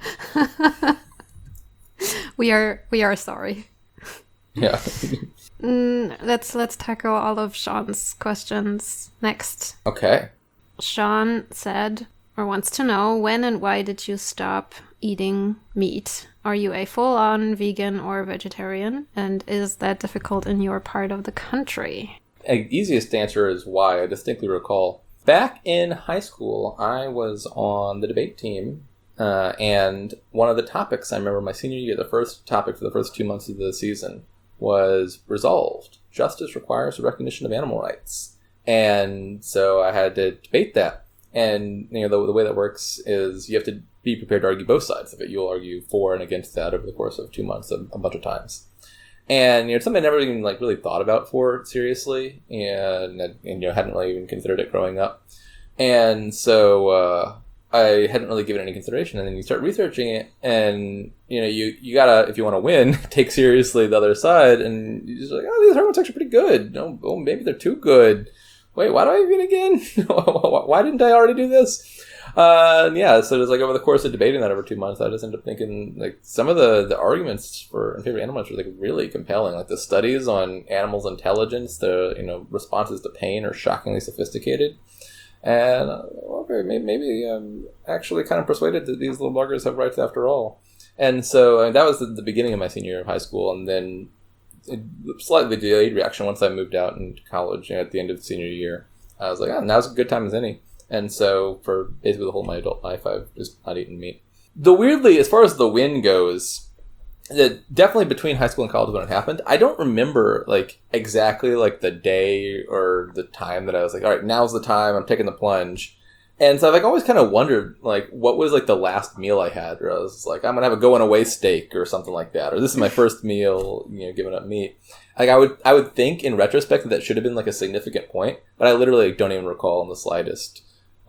We are sorry. Yeah. Let's tackle all of Sean's questions next. Okay. Sean said, or wants to know, when and why did you stop eating meat? Are you a full-on vegan or vegetarian? And is that difficult in your part of the country? The easiest answer is why. I distinctly recall. Back in high school, I was on the debate team. And one of the topics, I remember my senior year, the first topic for the first 2 months of the season was resolved. Justice requires the recognition of animal rights. And so I had to debate that. And the way that works is you have to be prepared to argue both sides of it. You'll argue for and against that over the course of 2 months a bunch of times. And it's something I never even really thought about for seriously, and hadn't really even considered it growing up. And so I hadn't really given it any consideration. And then you start researching it, and you gotta, if you want to win, take seriously the other side. And you're just like, oh, these hormones are actually pretty good. No, oh, maybe they're too good. Wait, why do I even again? Why didn't I already do this? Yeah, so it's like over the course of debating that over 2 months, I just ended up thinking like some of the arguments in favor of animals were like really compelling. Like the studies on animals' intelligence, the responses to pain are shockingly sophisticated. And okay, maybe I'm actually kind of persuaded that these little buggers have rights after all. And so that was the beginning of my senior year of high school, and then a slightly delayed reaction once I moved out into college. At the end of the senior year, I was like, oh, now's a good time as any. And so for basically the whole of my adult life, I've just not eaten meat. Weirdly, as far as the win goes, definitely between high school and college when it happened, I don't remember like exactly like the day or the time that I was like, all right, now's the time, I'm taking the plunge. And so I've like always kind of wondered like what was like the last meal I had, where I was like, I'm gonna have a going away steak or something like that, or this is my first meal, giving up meat. Like I would think in retrospect that should have been like a significant point, but I literally don't even recall in the slightest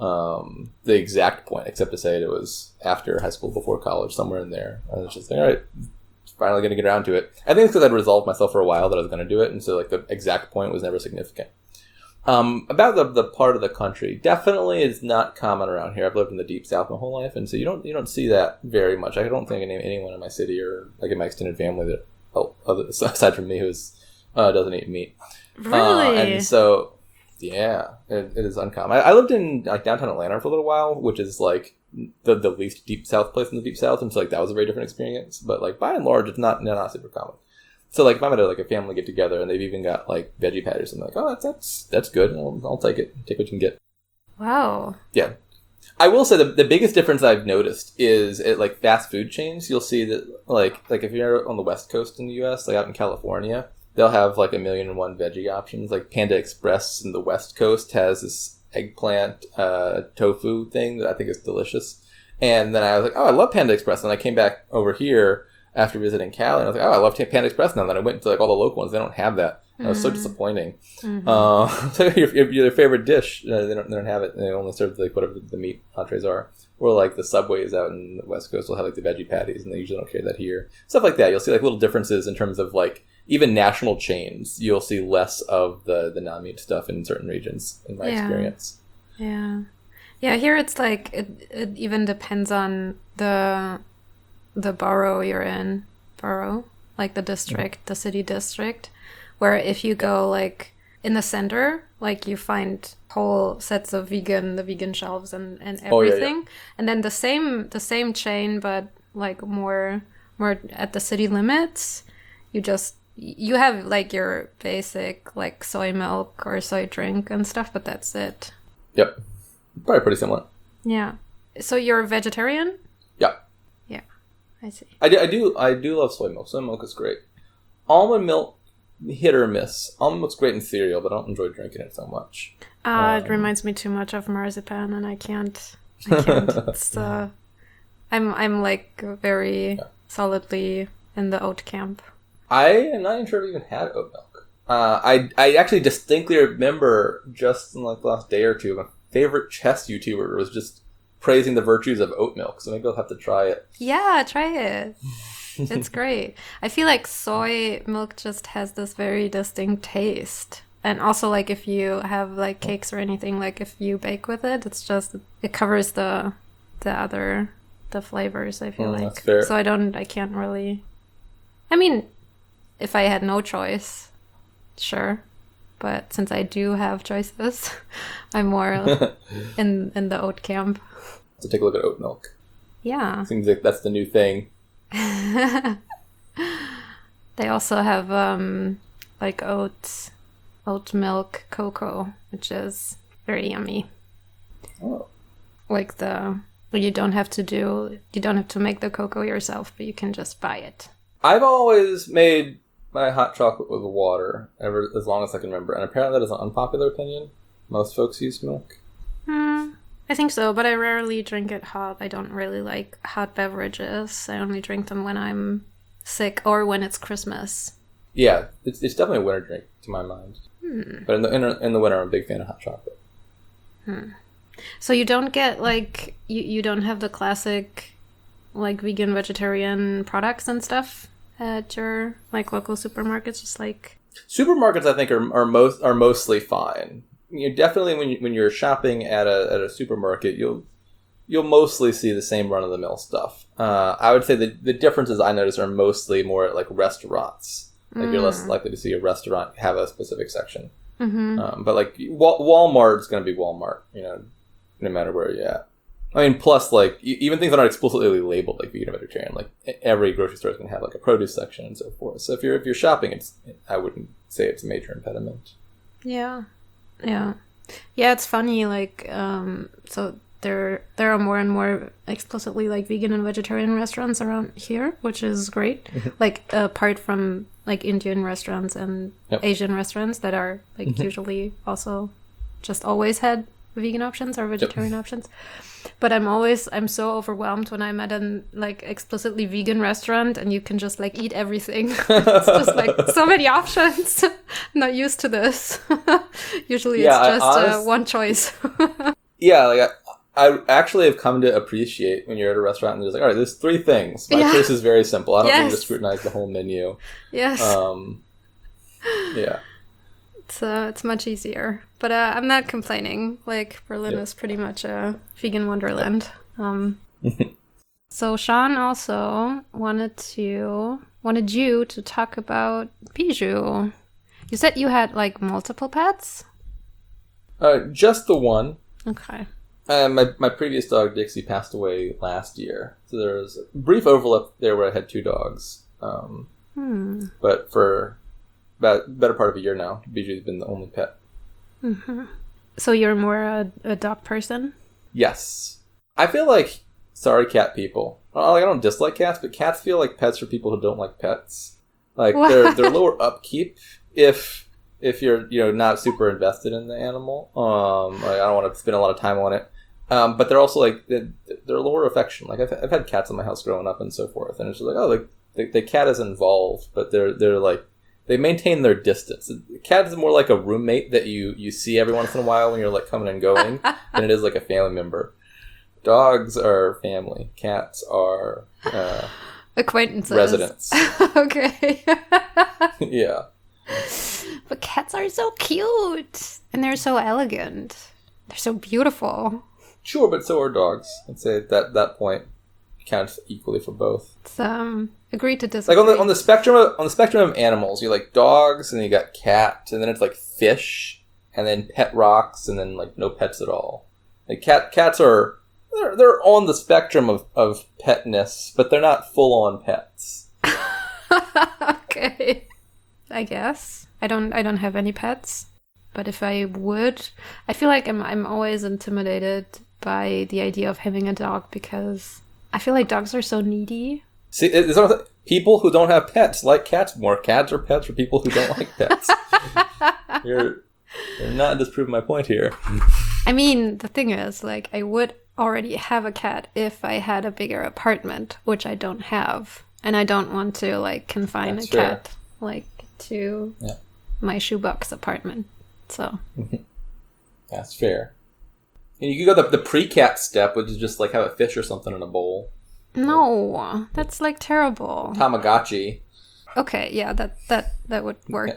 the exact point, except to say it was after high school, before college, somewhere in there. I was just like, all right, finally going to get around to it. I think it's because I'd resolved myself for a while that I was going to do it, and so like the exact point was never significant. About the part of the country, definitely is not common around here. I've lived in the deep south my whole life, and so you don't see that very much. I don't think anyone in my city or like in my extended family that aside from me who doesn't eat meat. Really? And so yeah, it is uncommon. I lived in like downtown Atlanta for a little while, which is like the least deep south place in the deep south, and so like that was a very different experience. But like by and large, it's not super common. So like if I'm at a family get together and they've even got like veggie patties, I'm like, oh, that's good. I'll take it. Take what you can get. Wow. Yeah, I will say the biggest difference I've noticed is at like fast food chains. You'll see that like if you're on the West Coast in the U.S., like out in California, they'll have like 1,000,001 veggie options. Like Panda Express in the West Coast has this eggplant tofu thing that I think is delicious. And then I was like, oh, I love Panda Express. And I came back over here after visiting Cali, and I was like, oh, I love Panda Express now. And then I went to like all the local ones. They don't have that. That was so disappointing. Mm-hmm. So your favorite dish, they don't have it. They only serve like whatever the meat entrees are. Or like the Subways out in the West Coast will have like the veggie patties, and they usually don't carry that here. Stuff like that. You'll see like little differences in terms of like even national chains. You'll see less of the non-meat stuff in certain regions, in my experience. Yeah. Here it's like it even depends on the borough you're in. Borough, like the district, the city district. Where if you go like in the center, like you find whole sets of the vegan shelves and everything. Oh, yeah. And then the same chain, but like more at the city limits, you have like your basic like soy milk or soy drink and stuff, but that's it. Yep. Probably pretty similar. Yeah. So you're a vegetarian? Yeah. Yeah. I see. I do love soy milk. Soy milk is great. Almond milk, hit or miss. Almond milk's great in cereal, but I don't enjoy drinking it so much. It reminds me too much of marzipan, and I can't. It's I'm like very solidly in the oat camp. I am not even sure I've even had oat milk. I actually distinctly remember just in like the last day or two, my favorite chess YouTuber was just praising the virtues of oat milk. So maybe I'll have to try it. Yeah, try it. It's great. I feel like soy milk just has this very distinct taste. And also, like, if you have, like, cakes or anything, like, if you bake with it, it covers the flavors, I feel like. That's fair. So I can't really... I mean, if I had no choice, sure. But since I do have choices, I'm more in the oat camp. So take a look at oat milk. Yeah. Seems like that's the new thing. They also have like oat milk cocoa, which is very yummy. Oh. Like you don't have to make the cocoa yourself, but you can just buy it. I've always made my hot chocolate with water as long as I can remember, and apparently that is an unpopular opinion. Most folks use milk. I think so, but I rarely drink it hot. I don't really like hot beverages. I only drink them when I'm sick or when it's Christmas. Yeah, it's definitely a winter drink to my mind. But in the winter, I'm a big fan of hot chocolate. So you don't get like you don't have the classic like vegan vegetarian products and stuff at your like local supermarkets, just like supermarkets. I think are mostly fine. Definitely when you're shopping at a supermarket, you'll mostly see the same run of the mill stuff. I would say the differences I notice are mostly more at like restaurants. Like you're less likely to see a restaurant have a specific section. But like Walmart's going to be Walmart, no matter where you're at. I mean, plus like even things that aren't explicitly labeled like vegan or vegetarian, like every grocery store is going to have like a produce section and so forth. So if you're shopping, I wouldn't say it's a major impediment. Yeah. It's funny. Like so there are more and more explicitly like vegan and vegetarian restaurants around here, which is great. Like apart from like Indian restaurants and Asian restaurants that are like usually also just always had vegan options or vegetarian options. But I'm so overwhelmed when I'm at an like explicitly vegan restaurant and you can just like eat everything. It's just like so many options. I'm not used to this. Usually it's just one choice. Yeah, like I actually have come to appreciate when you're at a restaurant and there's like, all right, there's 3 things. My choice is very simple. I don't need to scrutinize the whole menu. Yes. Yeah. It's much easier. But I'm not complaining. Like, Berlin is pretty much a vegan wonderland. So Sean also wanted you to talk about Bijou. You said you had like multiple pets? Just the one. Okay. My previous dog, Dixie, passed away last year. So there was a brief overlap there where I had 2 dogs. But for about better part of a year now, Bijou's been the only pet. So you're more a dog person? Yes. I feel like, sorry cat people, I don't dislike cats, but cats feel like pets for people who don't like pets. Like they're lower upkeep if you're not super invested in the animal. Like I don't want to spend a lot of time on it. But they're also like they're lower affection. Like I've had cats in my house growing up and so forth, and it's just like the cat is involved, but they're like they maintain their distance. The cat is more like a roommate that you see every once in a while when you're like coming and going than it is like a family member. Dogs are family. Cats are acquaintances, residents. Okay. Yeah. But cats are so cute and they're so elegant. They're so beautiful. Sure, but so are dogs. I'd say that point counts equally for both. It's, agree to disagree. Like on the spectrum of animals, you like dogs, and then you got cat, and then it's like fish, and then pet rocks, and then like no pets at all. Like cats are they're on the spectrum of petness, but they're not full on pets. Okay, I guess I don't have any pets. But if I would, I feel like I'm always intimidated by the idea of having a dog because I feel like dogs are so needy. See, people who don't have pets like cats more. Cats are pets for people who don't like pets. You're not disproving my point here. I mean, the thing is, like, I would already have a cat if I had a bigger apartment, which I don't have. And I don't want to, like, confine a cat, like, to my shoebox apartment. So that's fair. And you could go the pre-cat step, which is just like have a fish or something in a bowl. No, that's like terrible. Tamagotchi. Okay, yeah, that would work.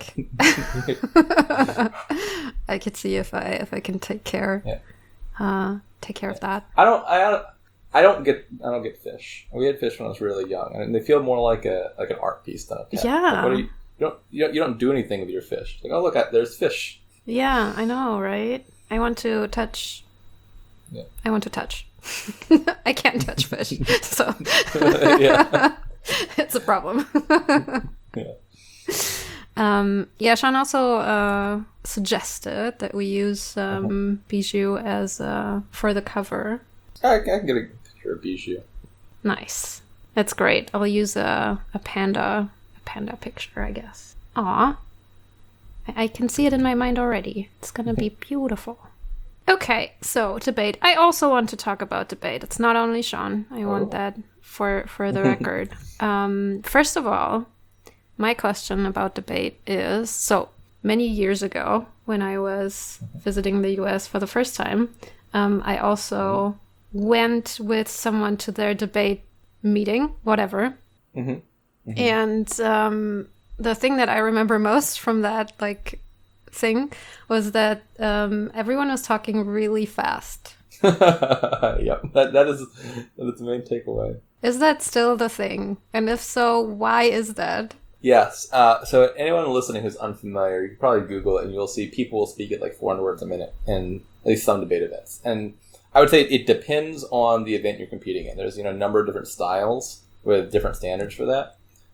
I could see if I can take care of that. I don't get fish. We had fish when I was really young, and they feel more like an art piece than a pet. Yeah. Like, you don't do anything with your fish. Like, oh look, there's fish. Yeah, I know, right? I want to touch. Yeah. I want to touch. I can't touch fish, so it's a problem. Sean also suggested that we use Bijou as for the cover. I can get a picture of Bijou. Nice, that's great. I'll use a panda picture, I guess. Aw. I can see it in my mind already. It's gonna be beautiful. Okay, so debate. I also want to talk about debate. It's not only Sean. I want that for the record. First of all, my question about debate is, so many years ago, when I was visiting the US for the first time, I also went with someone to their debate meeting, whatever. And the thing that I remember most from that thing was that everyone was talking really fast. Yep, that is the main takeaway. Is that still the thing? And if so, why is that? Yes. So anyone listening who's unfamiliar, you can probably Google it and you'll see people speak at 400 words a minute in at least some debate events. And I would say it depends on the event you're competing in. There's a number of different styles with different standards for that.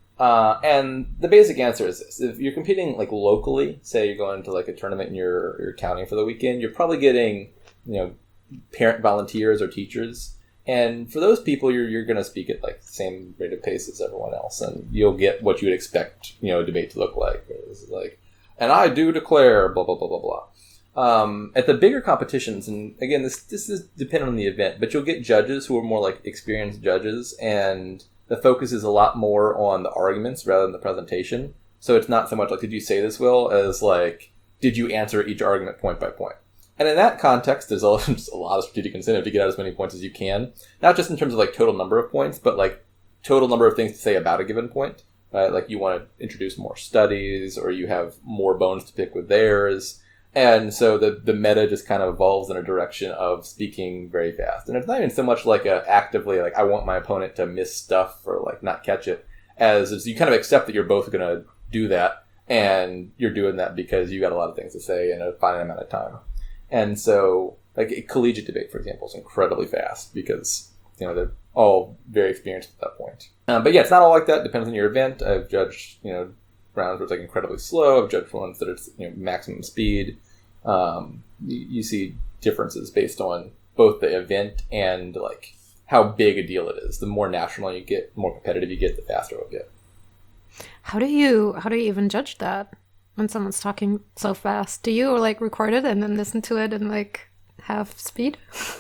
And the basic answer is this. If you're competing locally, say you're going to a tournament in your county for the weekend, you're probably getting, parent volunteers or teachers. And for those people, you're going to speak at the same rate of pace as everyone else. And you'll get what you would expect, a debate to look like. It's and I do declare, blah, blah, blah, blah, blah. At the bigger competitions, and again, this is dependent on the event, but you'll get judges who are more experienced judges, and the focus is a lot more on the arguments rather than the presentation. So it's not so much did you say this well, as did you answer each argument point by point? And in that context, there's just a lot of strategic incentive to get out as many points as you can. Not just in terms of total number of points, but total number of things to say about a given point. Right? You want to introduce more studies, or you have more bones to pick with theirs. And so the meta just kind of evolves in a direction of speaking very fast. And it's not even so much actively I want my opponent to miss stuff or not catch it, as you kind of accept that you're both going to do that, and you're doing that because you got a lot of things to say in a finite amount of time. And so a collegiate debate, for example, is incredibly fast because they're all very experienced at that point. But yeah, it's not all like that. It depends on your event. I've judged rounds where it's incredibly slow. I've judged ones that it's maximum speed. You see differences based on both the event and how big a deal it is. The more national you get, the more competitive you get, the faster it'll get. How do you even judge that when someone's talking so fast? Do you record it and then listen to it in half speed?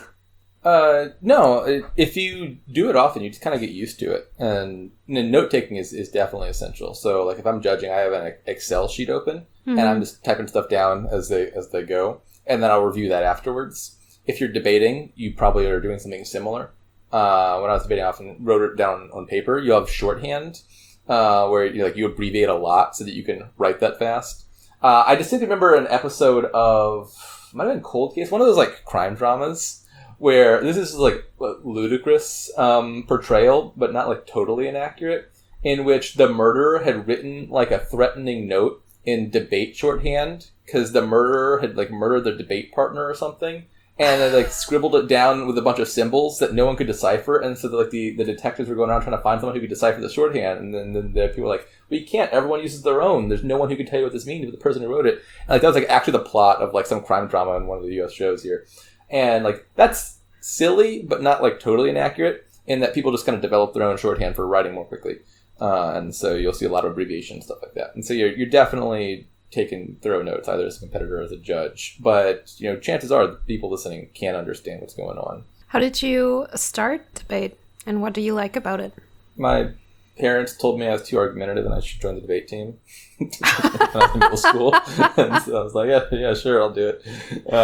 No. If you do it often, you just kind of get used to it. And note taking is definitely essential. So if I'm judging, I have an Excel sheet open, and I'm just typing stuff down as they go, and then I'll review that afterwards. If you're debating, you probably are doing something similar. When I was debating, I often wrote it down on paper. You'll have shorthand, where you abbreviate a lot so that you can write that fast. I distinctly remember an episode of, might have been Cold Case, one of those crime dramas, where this is ludicrous portrayal, but not totally inaccurate, in which the murderer had written a threatening note in debate shorthand because the murderer had murdered their debate partner or something, and they scribbled it down with a bunch of symbols that no one could decipher. And so the detectives were going around trying to find someone who could decipher the shorthand, and then the people were well, you can't, everyone uses their own, there's no one who can tell you what this means but the person who wrote it. And that was actually the plot of some crime drama in one of the US shows here. And that's silly, but not totally inaccurate, in that people just kind of develop their own shorthand for writing more quickly. And so you'll see a lot of abbreviations, stuff like that. And so you're definitely taking thorough notes, either as a competitor or as a judge. But chances are the people listening can't understand what's going on. How did you start debate, and what do you like about it? My parents told me I was too argumentative and I should join the debate team when I was in middle school. And so I was yeah, sure, I'll do it.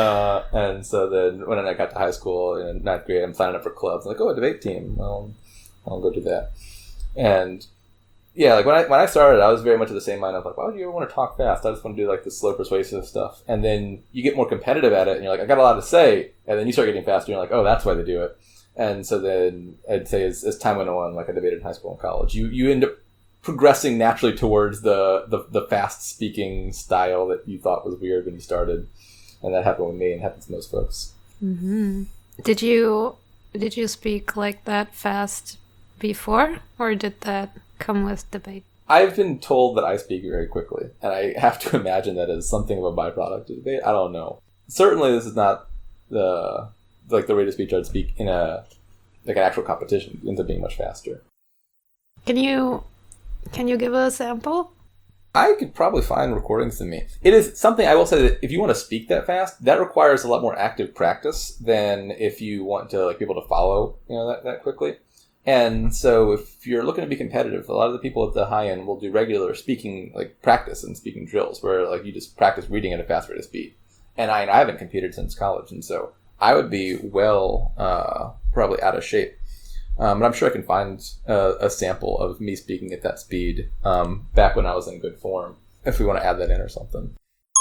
And so then when I got to high school in 9th grade, I'm signing up for clubs. I'm a debate team. Well, I'll go do that. And yeah, when I started, I was very much of the same mind of why would you ever want to talk fast? I just want to do the slow, persuasive stuff. And then you get more competitive at it, and you're I got a lot to say. And then you start getting faster, and you're oh, that's why they do it. And so then I'd say as time went on, I debated in high school and college, you end up progressing naturally towards the fast speaking style that you thought was weird when you started. And that happened with me and happens to most folks. Mm-hmm. Did you speak like that fast before, or did that come with debate? I've been told that I speak very quickly, and I have to imagine that as something of a byproduct of debate. I don't know. Certainly, this is not the rate of speech I'd speak in an actual competition. It ends up being much faster. Can you give a sample? I could probably find recordings of me. It is something I will say that if you want to speak that fast, that requires a lot more active practice than if you want to be able to follow that quickly. And so if you're looking to be competitive, a lot of the people at the high end will do regular speaking practice and speaking drills where you just practice reading at a fast rate of speed. And I haven't competed since college, and so I would be probably out of shape. But I'm sure I can find a sample of me speaking at that speed back when I was in good form, if we want to add that in or something.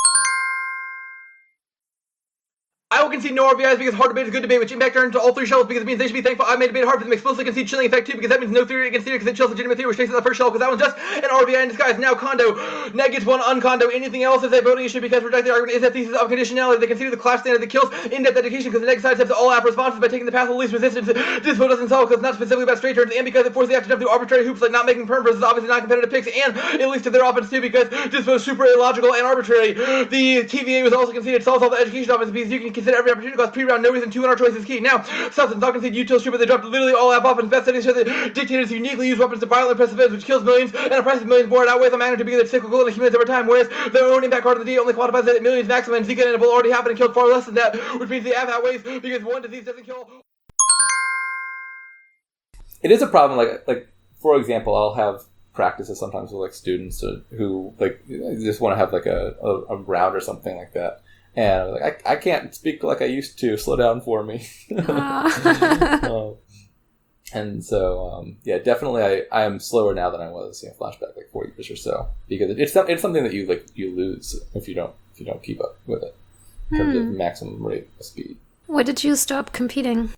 I will concede no RBIs because hard debate is good debate, which impact turns to all three shells because it means they should be thankful I made debate hard for them. Explicitly concede chilling effect too because that means no theory against theory because it chills legitimate theory, which takes the first shell because that one's just an RBI in disguise. Now condo, negatives one uncondo. Anything else is a voting issue because reject the argument is that thesis of conditionality. They consider the class standard that kills in-depth dedication because the next side steps all app responses by taking the path of least resistance. This vote doesn't solve because it's not specifically about straight turns and because it forces the app to jump through arbitrary hoops like not making perm versus obviously non-competitive picks and it leads to their offense too because this vote is super illogical and arbitrary. The TVA was also conceded solves all the education offense because you can consider every opportunity cost pre-round, no reason 2 in our choice is key. Now, Substance, not concede util shoot, but they dropped literally all app offense. Best settings show that dictators uniquely use weapons to violently press events, which kills millions, and oppresses millions more. It outweighs the magnitude because it's cyclical and accumulates over time, whereas their own impact card of the D only quantifies that at millions maximum, and Zika and Ebola already happened and killed far less than that, which means the app outweighs because one disease doesn't kill. It is a problem, like for example, I'll have practices sometimes with like students who like just want to have like a round or something like that. And I was like, I can't speak like I used to. Slow down for me. And so, yeah, definitely, I am slower now than I was. Flashback like 4 years or so, because it's something that you lose if you don't keep up with it in terms of maximum rate of speed. When did you stop competing?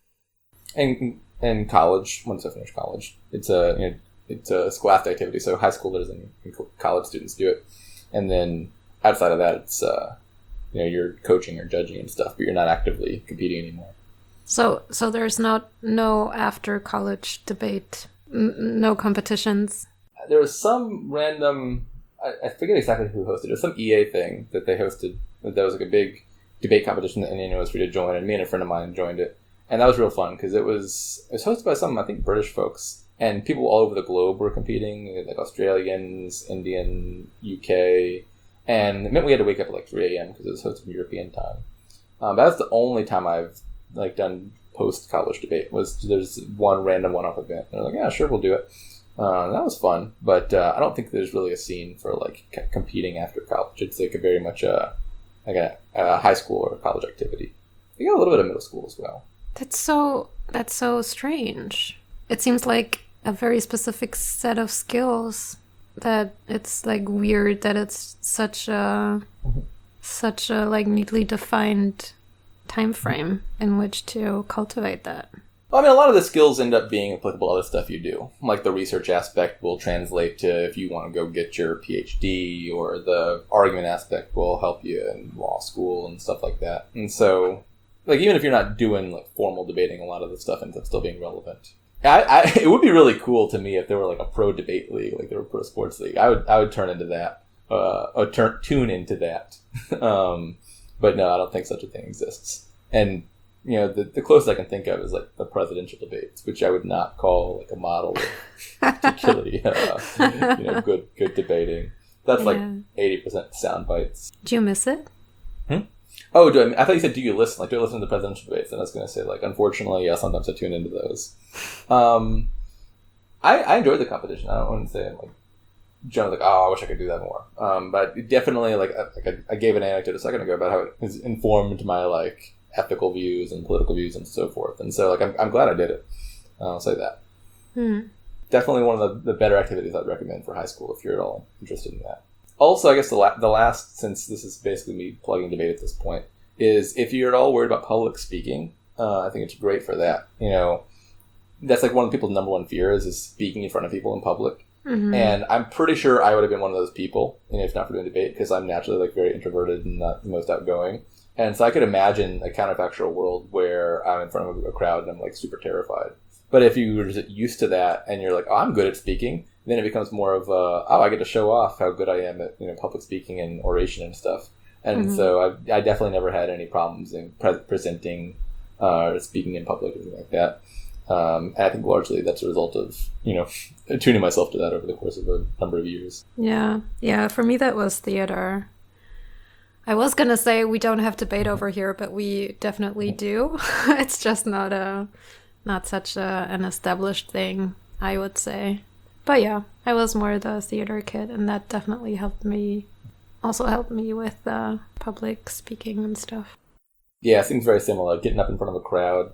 In college, once I finished college, it's a scholastic activity. So high schoolers and college students do it, and then outside of that, it's you're coaching or judging and stuff, but you're not actively competing anymore. So there's no after college debate, no competitions. There was some random, I forget exactly who hosted it. It was some EA thing that they hosted. That was like a big debate competition that Indiana was free to join, and me and a friend of mine joined it, and that was real fun because it was hosted by some, I think, British folks, and people all over the globe were competing, like Australians, Indian, UK. And it meant we had to wake up at like 3 a.m. because it was hosted in European time. But that's the only time I've like done post-college debate. There's one random one-off event. And they're like, yeah, sure, we'll do it. That was fun, but I don't think there's really a scene for like competing after college. It's like a very much a high school or college activity. You got a little bit of middle school as well. That's so strange. It seems like a very specific set of skills. That it's like weird that it's such a like neatly defined time frame in which to cultivate that. Well, I mean, a lot of the skills end up being applicable to other stuff you do. Like the research aspect will translate to if you want to go get your PhD, or the argument aspect will help you in law school and stuff like that. And so, like, even if you're not doing like formal debating, a lot of the stuff ends up still being relevant. It would be really cool to me if there were like a pro debate league, like there were pro sports league. I would turn into that, tune into that. But no, I don't think such a thing exists. And the closest I can think of is like the presidential debates, which I would not call like a model of particularly good debating. That's like 80% sound bites. Do you miss it? Oh, I thought you said, do you listen? Like, do I listen to the presidential debates? And I was going to say, like, unfortunately, yeah, sometimes I tune into those. I enjoyed the competition. I don't want to say I'm, like, generally, like, oh, I wish I could do that more. But definitely, like I gave an anecdote a second ago about how it has informed my, like, ethical views and political views and so forth. And so, like, I'm glad I did it. I'll say that. Definitely one of the better activities I'd recommend for high school if you're at all interested in that. Also, I guess the last, since this is basically me plugging debate at this point, is if you're at all worried about public speaking, I think it's great for that. That's like one of the people's number one fears is speaking in front of people in public. Mm-hmm. And I'm pretty sure I would have been one of those people, if not for doing debate, because I'm naturally like very introverted and not the most outgoing. And so I could imagine a counterfactual world where I'm in front of a crowd and I'm like super terrified. But if you were just used to that and you're like, oh, I'm good at speaking, then it becomes more of I get to show off how good I am at public speaking and oration and stuff. And so I definitely never had any problems in presenting or speaking in public or anything like that. And I think largely that's a result of tuning myself to that over the course of a number of years. Yeah. For me, that was theater. I was gonna say we don't have debate over here, but we definitely do. It's just not such an established thing, I would say. But yeah, I was more the theater kid, and that definitely helped me with public speaking and stuff. Yeah, it seems very similar. Getting up in front of a crowd.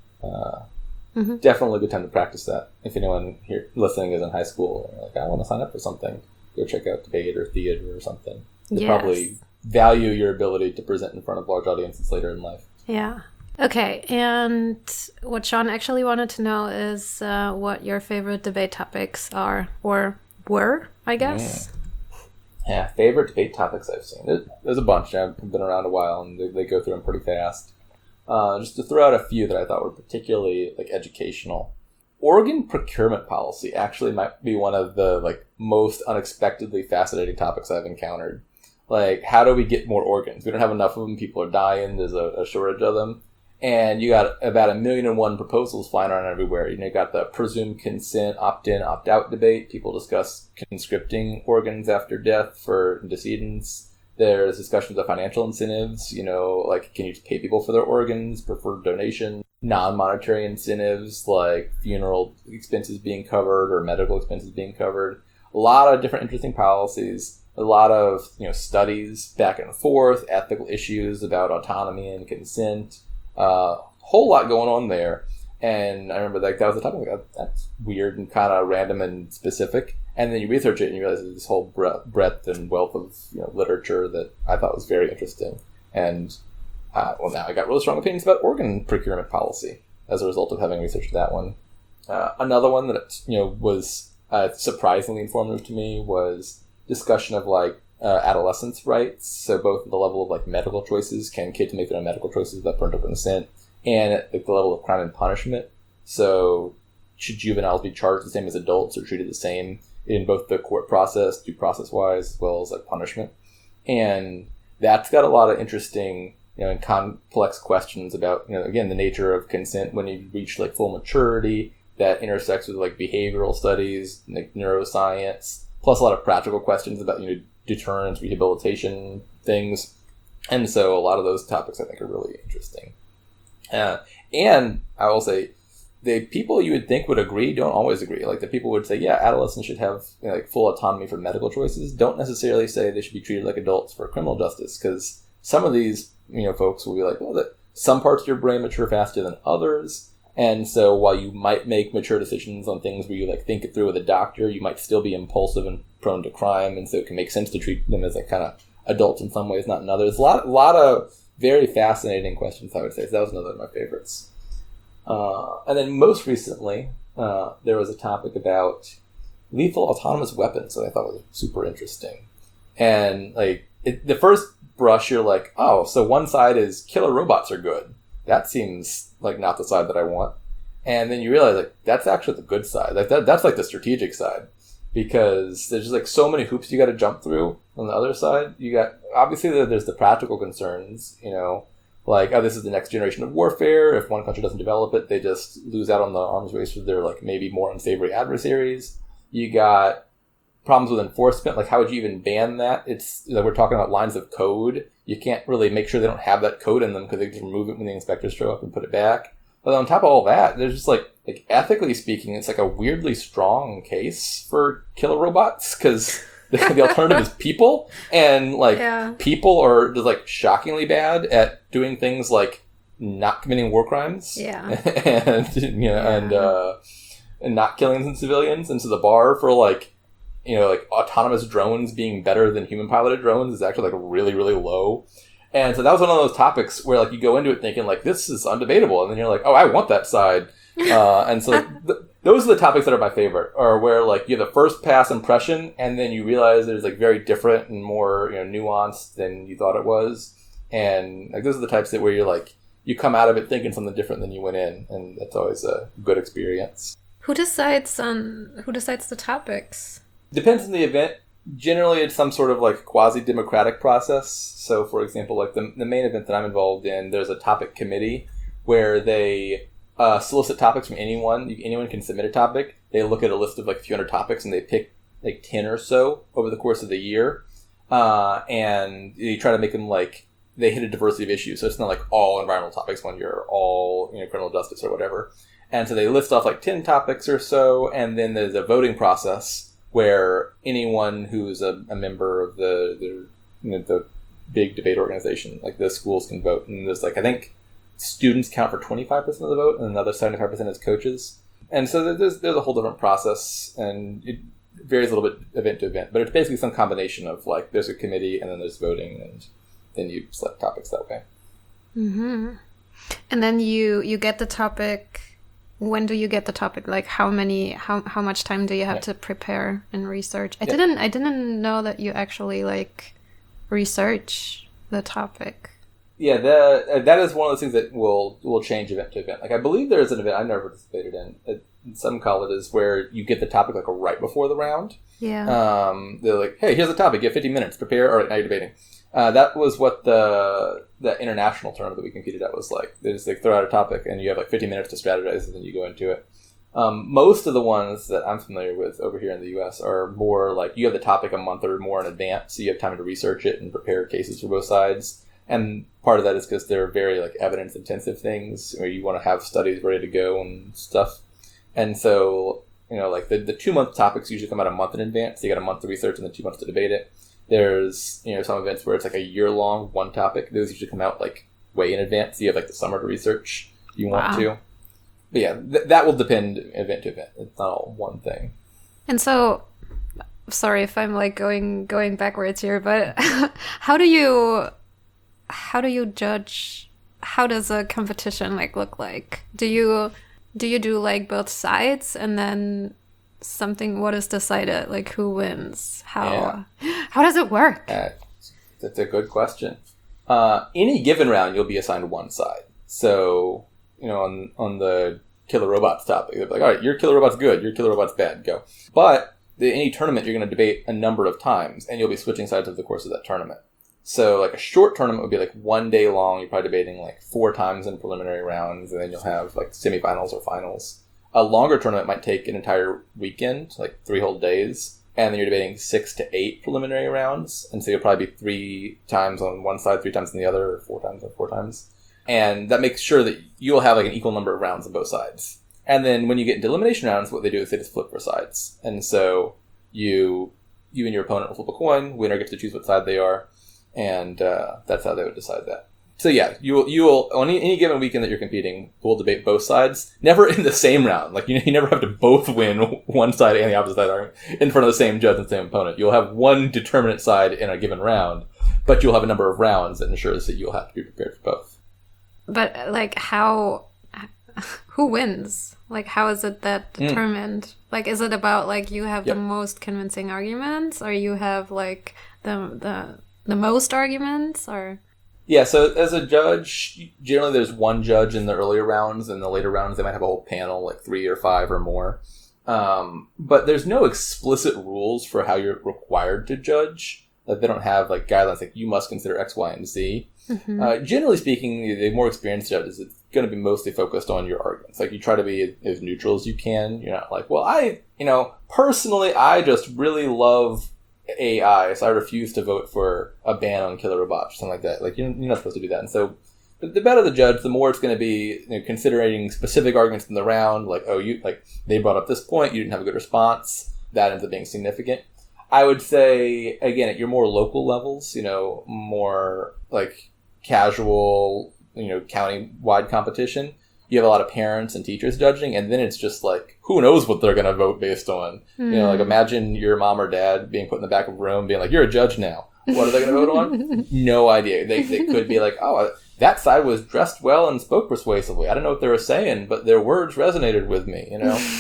Definitely a good time to practice that. If anyone here listening is in high school and you're like, I want to sign up for something, go check out debate or theater or something. You'll probably value your ability to present in front of large audiences later in life. Yeah. Okay, and what Sean actually wanted to know is what your favorite debate topics are, or were, I guess. Yeah, favorite debate topics I've seen. There's a bunch. I've been around a while, and they go through them pretty fast. Just to throw out a few that I thought were particularly educational. Organ procurement policy actually might be one of the most unexpectedly fascinating topics I've encountered. How do we get more organs? We don't have enough of them. People are dying. There's a shortage of them. And you got about 1,000,001 proposals flying around everywhere. You got the presumed consent, opt-in, opt-out debate. People discuss conscripting organs after death for decedents. There's discussions of financial incentives, can you pay people for their organs, preferred donation, non-monetary incentives like funeral expenses being covered or medical expenses being covered. A lot of different interesting policies, a lot of studies back and forth, ethical issues about autonomy and consent, whole lot going on there. And I remember that was the topic. That's weird and kind of random and specific. And then you research it and you realize there's this whole breadth and wealth of literature that I thought was very interesting. And now I got really strong opinions about organ procurement policy as a result of having researched that one. Another one that was surprisingly informative to me was discussion of adolescents' rights. So both at the level of medical choices, can kids make their own medical choices without parental consent, and at the level of crime and punishment. So should juveniles be charged the same as adults or treated the same in both the court process, due process-wise, as well as punishment? And that's got a lot of interesting, and complex questions about, again, the nature of consent when you reach full maturity that intersects with behavioral studies, neuroscience, plus a lot of practical questions about, deterrence, rehabilitation things. And so a lot of those topics I think are really interesting. And I will say, the people you would think would agree don't always agree. The people would say, yeah, adolescents should have full autonomy for medical choices, don't necessarily say they should be treated like adults for criminal justice, because some of these folks will be well, that some parts of your brain mature faster than others, and so while you might make mature decisions on things where you think it through with a doctor, you might still be impulsive and prone to crime, and so it can make sense to treat them as kind of adults in some ways, not in others. A lot of very fascinating questions, I would say. So that was another of my favorites. And then most recently, there was a topic about lethal autonomous weapons that I thought was super interesting. And the first brush, you're oh, so one side is killer robots are good. That seems not the side that I want. And then you realize that's actually the good side. That's the strategic side, because there's just so many hoops you got to jump through on the other side. You got, obviously there's the practical concerns, oh, this is the next generation of warfare. If one country doesn't develop it, they just lose out on the arms race with their maybe more unsavory adversaries. You got problems with enforcement, how would you even ban that? It's we're talking about lines of code. You can't really make sure they don't have that code in them because they just remove it when the inspectors show up and put it back. But on top of all that, there's just ethically speaking, it's a weirdly strong case for killer robots, because the alternative is people, and people are just shockingly bad at doing things not committing war crimes, and not killing innocent civilians. And so the bar for autonomous drones being better than human piloted drones is actually really, really low. And so that was one of those topics where you go into it thinking this is undebatable, and then you're oh, I want that side. And so those are the topics that are my favorite, or where you have the first pass impression, and then you realize there's very different and more nuanced than you thought it was. And those are the types that where you're you come out of it thinking something different than you went in, and that's always a good experience. Who decides the topics? Depends on the event. Generally, it's some sort of quasi-democratic process. So, for example, the main event that I'm involved in, there's a topic committee where they solicit topics from anyone. Anyone can submit a topic. They look at a list of a few hundred topics, and they pick 10 or so over the course of the year. And you try to make them they hit a diversity of issues. So it's not all environmental topics one year, or all criminal justice or whatever. And so they list off 10 topics or so, and then there's a voting process where anyone who's a member of the big debate organization. Like the schools can vote, and there's like I think students count for 25% of the vote, and another 75% is coaches. And so there's a whole different process, and it varies a little bit event to event. But it's basically some combination of like there's a committee, and then there's voting, and then you select topics that way. Mm-hmm. And then you get the topic. When do you get the topic? Like how much time do you have to prepare and research? I didn't know that you actually like research the topic. Yeah, that is one of those things that will change event to event. Like I believe there is an event I've never participated in some colleges where you get the topic like right before the round. Yeah. They're like, hey, here's the topic. You have 50 minutes. Prepare. All right, now you're debating. That was what the international tournament that we competed at was like. They just like throw out a topic and you have like 50 minutes to strategize and then you go into it. Most of the ones that I'm familiar with over here in the U.S. are more like you have the topic a month or more in advance, so you have time to research it and prepare cases for both sides. And part of that is because they're very like evidence intensive things where you want to have studies ready to go and stuff. And so, like the 2-month topics usually come out a month in advance. So you got a month to research and then 2 months to debate it. There's, some events where it's like a year-long one topic. Those usually come out like way in advance. So you have like the summer to research if you want to. But yeah, that will depend event to event. It's not all one thing. And so, sorry if I'm like going backwards here, but how do you judge? How does a competition like look like? Do you do like both sides and then what is decided, like who wins? How does it work? That's a good question. Any given round you'll be assigned one side. So on the killer robots topic, they're like, all right, your killer robot's good, your killer robot's bad, go. But any tournament you're going to debate a number of times and you'll be switching sides over the course of that tournament. So like a short tournament would be like 1 day long. You're probably debating like 4 times in preliminary rounds, and then you'll have like semifinals or finals. A longer tournament might take an entire weekend, like 3 whole days, and then you're debating 6 to 8 preliminary rounds. And so you'll probably be 3 times on one side, 3 times on the other, or 4 times on 4 times. And that makes sure that you'll have like an equal number of rounds on both sides. And then when you get into elimination rounds, what they do is they just flip for sides. And so you and your opponent will flip a coin. Winner gets to choose what side they are. And that's how they would decide that. So yeah, you will on any given weekend that you're competing, we'll debate both sides. Never in the same round. Like you never have to both win one side and the opposite side in front of the same judge and the same opponent. You'll have one determinate side in a given round, but you'll have a number of rounds that ensures that you'll have to be prepared for both. But like who wins? Like how is it that determined? Like is it about like you have the most convincing arguments, or you have like the most arguments, or? Yeah, so as a judge, generally there's one judge in the earlier rounds, and in the later rounds they might have a whole panel, like 3 or 5 or more. But there's no explicit rules for how you're required to judge. Like they don't have like guidelines like you must consider X, Y, and Z. Mm-hmm. Generally speaking, the more experienced judges, it's going to be mostly focused on your arguments. Like you try to be as neutral as you can. You're not like, well, personally, I just really love AI, so I refuse to vote for a ban on killer robots or something like that. Like you're not supposed to do that. And so the better the judge, the more it's going to be considering specific arguments in the round. Like, they brought up this point, you didn't have a good response. That ends up being significant. I would say, again, at your more local levels, more like casual, county-wide competition, you have a lot of parents and teachers judging, and then it's just like, who knows what they're going to vote based on? Like imagine your mom or dad being put in the back of a room being like, you're a judge now. What are they going to vote on? No idea. They could be like, oh, that side was dressed well and spoke persuasively. I don't know what they were saying, but their words resonated with me,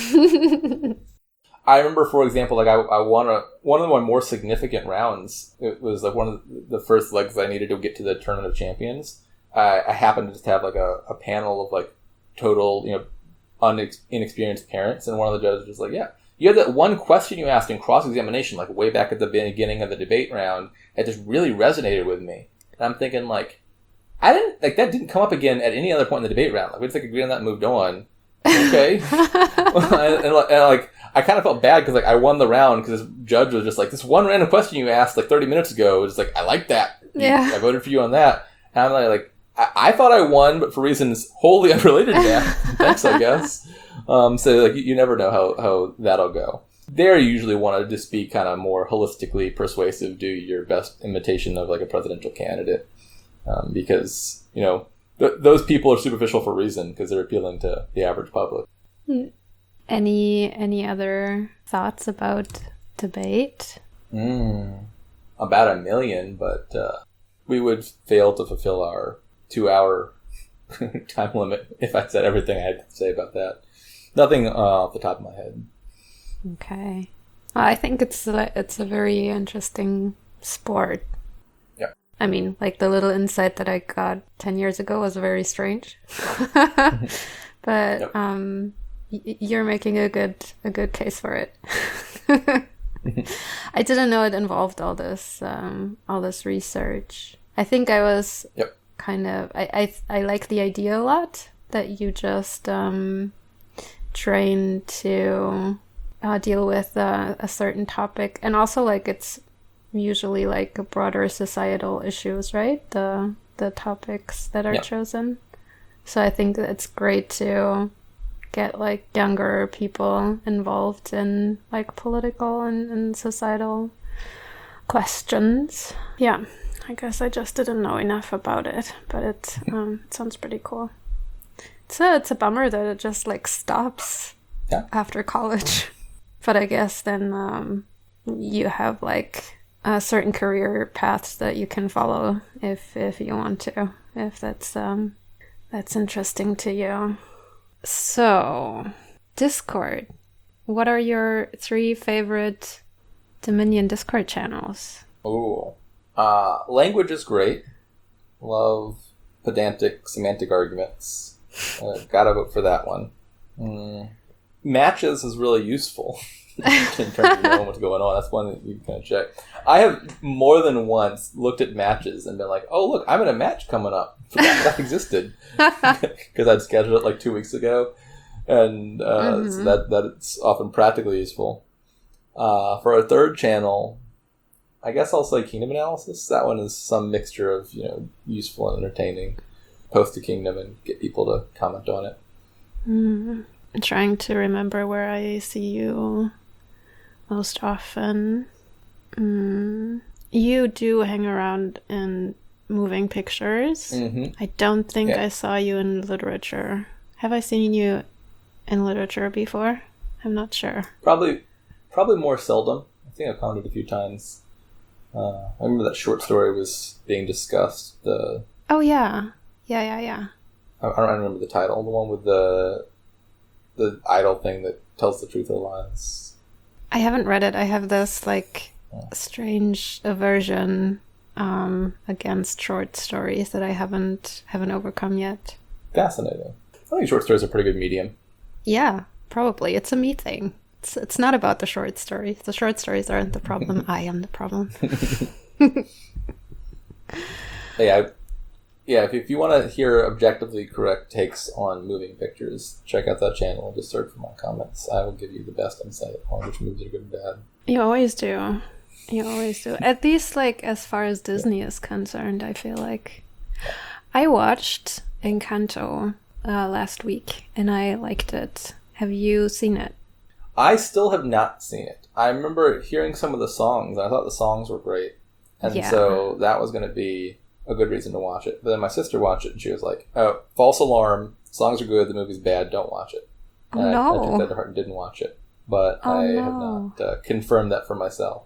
I remember, for example, like I won one of my more significant rounds. It was like one of the first legs I needed to get to the Tournament of Champions. I happened to just have like a panel of like total, inexperienced parents, and one of the judges was like, yeah, you had that one question you asked in cross-examination, like way back at the beginning of the debate round, that just really resonated with me. And I'm thinking like, that didn't come up again at any other point in the debate round. Like we just agreed on that and moved on. Okay. and I kind of felt bad because like I won the round because this judge was just like, this one random question you asked like 30 minutes ago was like, I like that. I voted for you on that. And I'm like I thought I won, but for reasons wholly unrelated to that. Thanks, I guess. So like you never know how that'll go. There you usually want to just be kind of more holistically persuasive, do your best imitation of like a presidential candidate. Because, you know, those people are superficial for a reason, because they're appealing to the average public. Any other thoughts about debate? About 1 million, but we would fail to fulfill our 2-hour time limit if I said everything I had to say about that. Nothing off the top of my head. Okay. I think it's a very interesting sport. Yeah. I mean, like the little insight that I got 10 years ago was very strange. But you're making a good case for it. I didn't know it involved all this research. I think I was kind of I like the idea a lot that you just train to deal with a certain topic, and also like it's usually like broader societal issues, right? The topics that are chosen. So I think it's great to get like younger people involved in like political and societal questions. Yeah, I guess I just didn't know enough about it, but it sounds pretty cool. It's a bummer that it just like stops after college. But I guess then you have like certain career paths that you can follow if you want to, if that's interesting to you. So, Discord. What are your 3 favorite Dominion Discord channels? Ooh. Language is great. Love pedantic semantic arguments. Gotta vote for that one. Matches is really useful in terms of knowing what's going on. That's one that you can check. I have more than once looked at matches and been like, oh, look, I'm in a match coming up. Forgot that existed. Because I'd scheduled it like 2 weeks ago. And so that it's often practically useful. For our 3rd channel, I guess I'll say Kingdom Analysis. That one is some mixture of, you know, useful and entertaining. Post to Kingdom and get people to comment on it. I'm trying to remember where I see you most often. You do hang around in moving pictures. I don't think I saw you in literature. Have I seen you in literature before? I'm not sure. Probably more seldom. I think I've commented a few times. I remember that short story was being discussed. Oh yeah. I don't remember the title. The one with the idol thing that tells the truth or lies. I haven't read it. I have this like strange aversion against short stories that I haven't overcome yet. Fascinating. I think short stories are a pretty good medium. Yeah, probably. It's a me thing. It's not about the short stories. The short stories aren't the problem. I am the problem. Yeah, if you want to hear objectively correct takes on moving pictures, check out that channel. Just search for my comments. I will give you the best insight on which movies are good and bad. You always do. At least, like, as far as Disney is concerned, I feel like. I watched Encanto last week, and I liked it. Have you seen it? I still have not seen it. I remember hearing some of the songs, and I thought the songs were great. And so that was going to be a good reason to watch it. But then my sister watched it, and she was like, oh, false alarm. Songs are good, the movie's bad, don't watch it. And I took that to heart and didn't watch it. But I have not confirmed that for myself.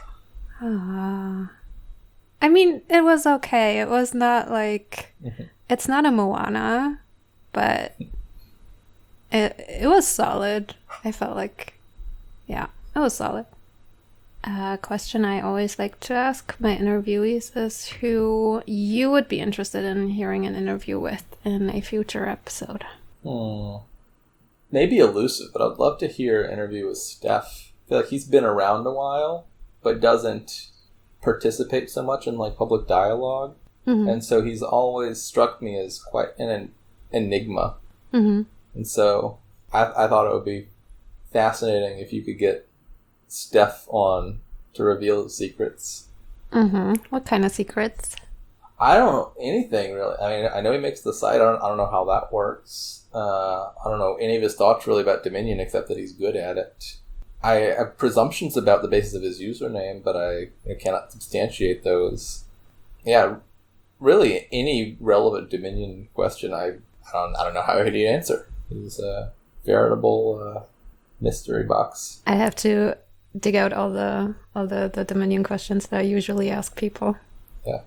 I mean, it was okay. It was not like... It's not a Moana, but it was solid. I felt like... Yeah, it was solid. A question I always like to ask my interviewees is who you would be interested in hearing an interview with in a future episode. Maybe elusive, but I'd love to hear an interview with Steph. I feel like he's been around a while, but doesn't participate so much in like public dialogue. And so he's always struck me as quite an enigma. And so I thought it would be fascinating if you could get Steph on to reveal the secrets. What kind of secrets? I don't know anything really. I mean, I know he makes the site. I don't know how that works. I don't know any of his thoughts really about Dominion except that he's good at it. I have presumptions about the basis of his username, but I cannot substantiate those. Yeah, really, any relevant Dominion question, I don't know how he'd answer. He's a veritable mystery box. I have to dig out all the Dominion questions that I usually ask people. Yeah.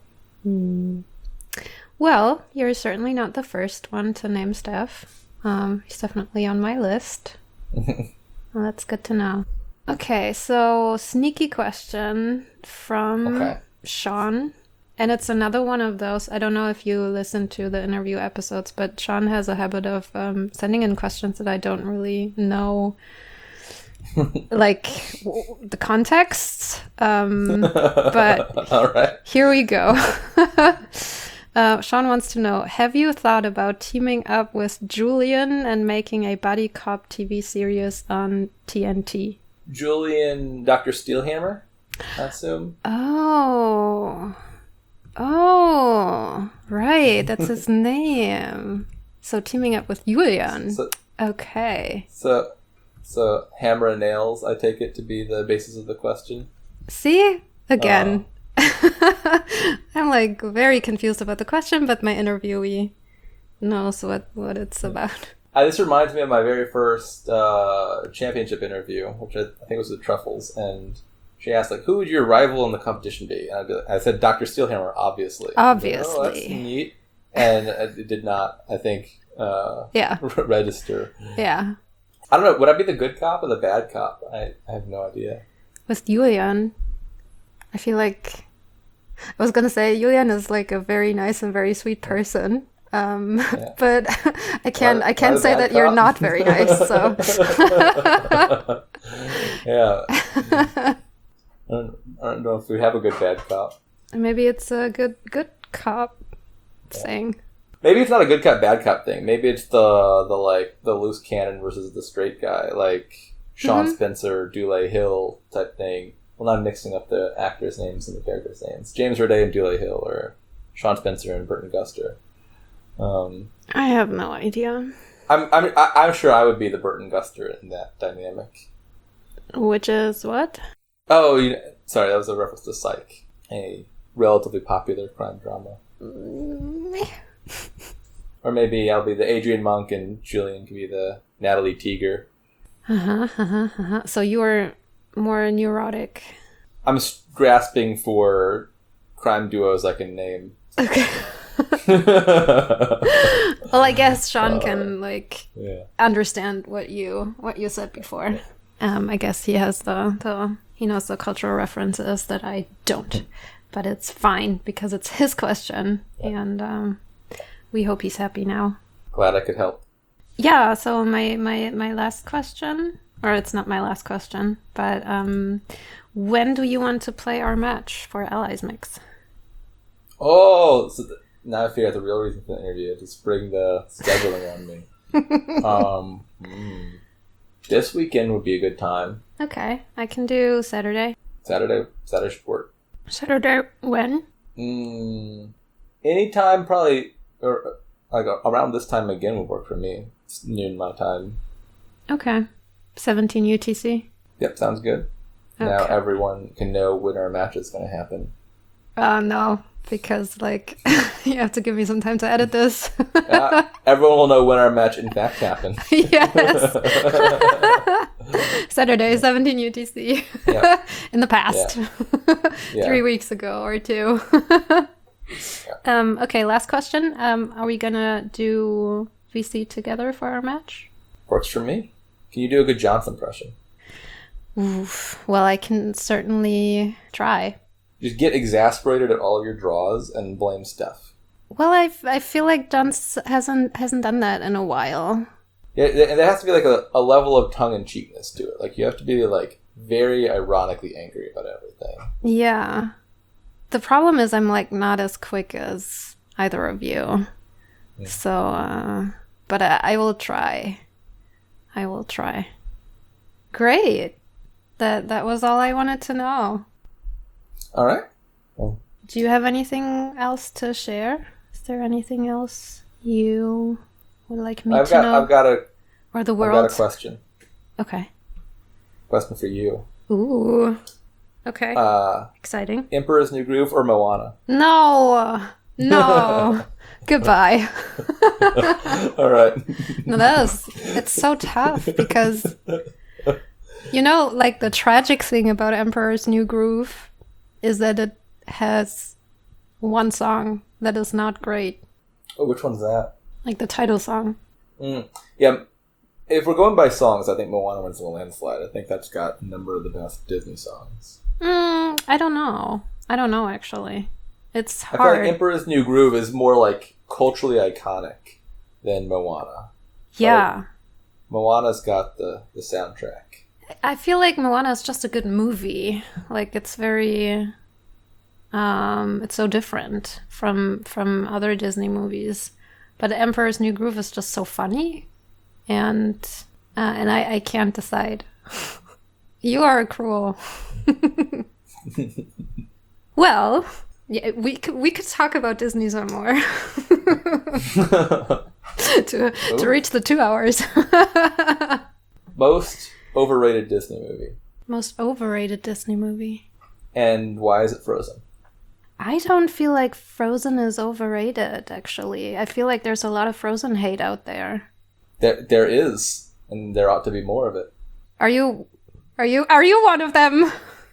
Well, you're certainly not the first one to name Steph. He's definitely on my list. Well, that's good to know. Okay, so sneaky question from Sean. And it's another one of those. I don't know if you listen to the interview episodes, but Sean has a habit of sending in questions that I don't really know, like the context. But all right. Here we go. Sean wants to know, have you thought about teaming up with Julian and making a buddy cop TV series on TNT? Julian Dr. Steelhammer, I assume. Oh, right. That's his name. So teaming up with Julian. Okay. So hammer and nails, I take it to be the basis of the question. See? Again. I'm like very confused about the question, but my interviewee knows what it's about. This reminds me of my very first championship interview, which I think was with Truffles, and she asked, like, who would your rival in the competition be? And I said, Dr. Steelhammer, obviously. Obviously. Like, oh, that's neat. And it did not, I think, register. Yeah. I don't know, would I be the good cop or the bad cop? I have no idea. With Julian, I feel like... I was going to say, Julian is like a very nice and very sweet person. But I can't say that you're not very nice, so... Yeah. I don't know if we have a good bad cop. Maybe it's a good cop thing. Maybe it's not a good cop bad cop thing. Maybe it's the loose cannon versus the straight guy, like Sean Spencer, Dule Hill type thing. Well, not mixing up the actors' names and the characters' names. James Roday and Dule Hill, or Sean Spencer and Burton Guster. I have no idea. I'm sure I would be the Burton Guster in that dynamic. Which is what? Oh, sorry, that was a reference to Psych, a relatively popular crime drama. Or maybe I'll be the Adrian Monk and Julian can be the Natalie Teeger. So you are more neurotic. I'm grasping for crime duos I can name. Okay. Well, I guess Sean can understand what you said before. I guess he has he knows the cultural references that I don't, but it's fine because it's his question, and we hope he's happy now. Glad I could help. Yeah. So my last question, or it's not my last question, but when do you want to play our match for Allies Mix? Oh, so now I figure out the real reason for the interview, to spring the scheduling on me. This weekend would be a good time. Okay, I can do Saturday. Saturday should work. Saturday when? Anytime, probably, or like around this time again would work for me. It's noon my time. Okay, 17 UTC. Yep, sounds good. Okay. Now everyone can know when our match is going to happen. No, because you have to give me some time to edit this. Yeah, everyone will know when our match in fact happened. Yes. Saturday, 17 UTC. Yep. In the past. Yeah. 3 weeks ago or 2. Okay, last question. Are we gonna do VC together for our match? Works for me. Can you do a good Johnson impression? Oof. Well, I can certainly try. Just get exasperated at all of your draws and blame Steph. Well, I feel like John hasn't done that in a while. Yeah, and there has to be like a level of tongue-in-cheekness to it. Like, you have to be like very ironically angry about everything. Yeah. The problem is I'm like not as quick as either of you. Yeah. So, but I will try. I will try. Great. That was all I wanted to know. All right. Well, do you have anything else to share? Is there anything else you would like me to know? I've got or the world? I've got a question. Okay. question for you. Ooh. Okay. Exciting. Emperor's New Groove or Moana? No. Goodbye. All right. No, it's so tough because, like the tragic thing about Emperor's New Groove is that it has one song that is not great. Oh, which one's that? Like the title song. Yeah. If we're going by songs, I think Moana wins the landslide. I think that's got a number of the best Disney songs. I don't know. Actually. It's hard. I feel like Emperor's New Groove is more like culturally iconic than Moana. Yeah. Like, Moana's got the soundtrack. I feel like Moana is just a good movie. Like it's very it's so different from other Disney movies. But Emperor's New Groove is just so funny. And I can't decide. You are cruel. Well, yeah, we could talk about Disney some more to reach the 2 hours. Most overrated Disney movie. Most overrated Disney movie. And why is it Frozen? I don't feel like Frozen is overrated, actually. I feel like there's a lot of Frozen hate out there. There is, and there ought to be more of it. Are you one of them?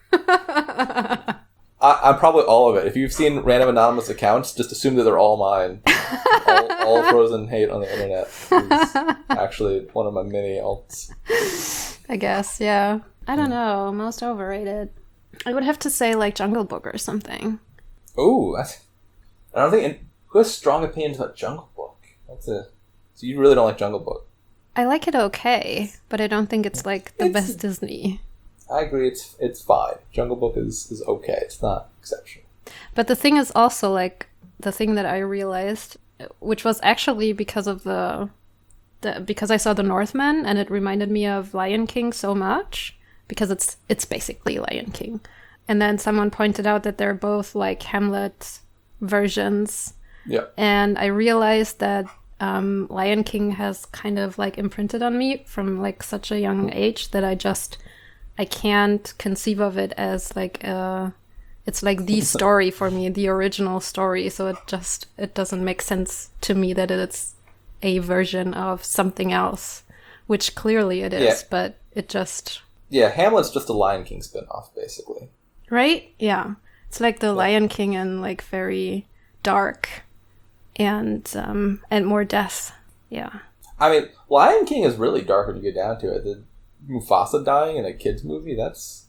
I'm probably all of it. If you've seen random anonymous accounts, just assume that they're all mine. all Frozen hate on the internet is actually one of my many alts. I guess, yeah. I don't know. Most overrated. I would have to say like Jungle Book or something. Ooh, I don't think... Who has strong opinions about Jungle Book? So you really don't like Jungle Book? I like it okay, but I don't think it's like the best Disney. I agree, it's fine. Jungle Book is okay. It's not exceptional. But the thing is also like the thing that I realized, which was actually because of because I saw The Northman and it reminded me of Lion King so much because it's basically Lion King. And then someone pointed out that they're both like Hamlet versions. Yeah. And I realized that Lion King has kind of like imprinted on me from like such a young age that I can't conceive of it as like it's like the story for me, the original story. So it doesn't make sense to me that it's a version of something else, which clearly it is, but it just... Yeah, Hamlet's just a Lion King spinoff, basically. Right? Yeah. It's like the Lion King and like very dark and more death. Yeah. I mean, Lion King is really dark when you get down to it. The Mufasa dying in a kid's movie, it's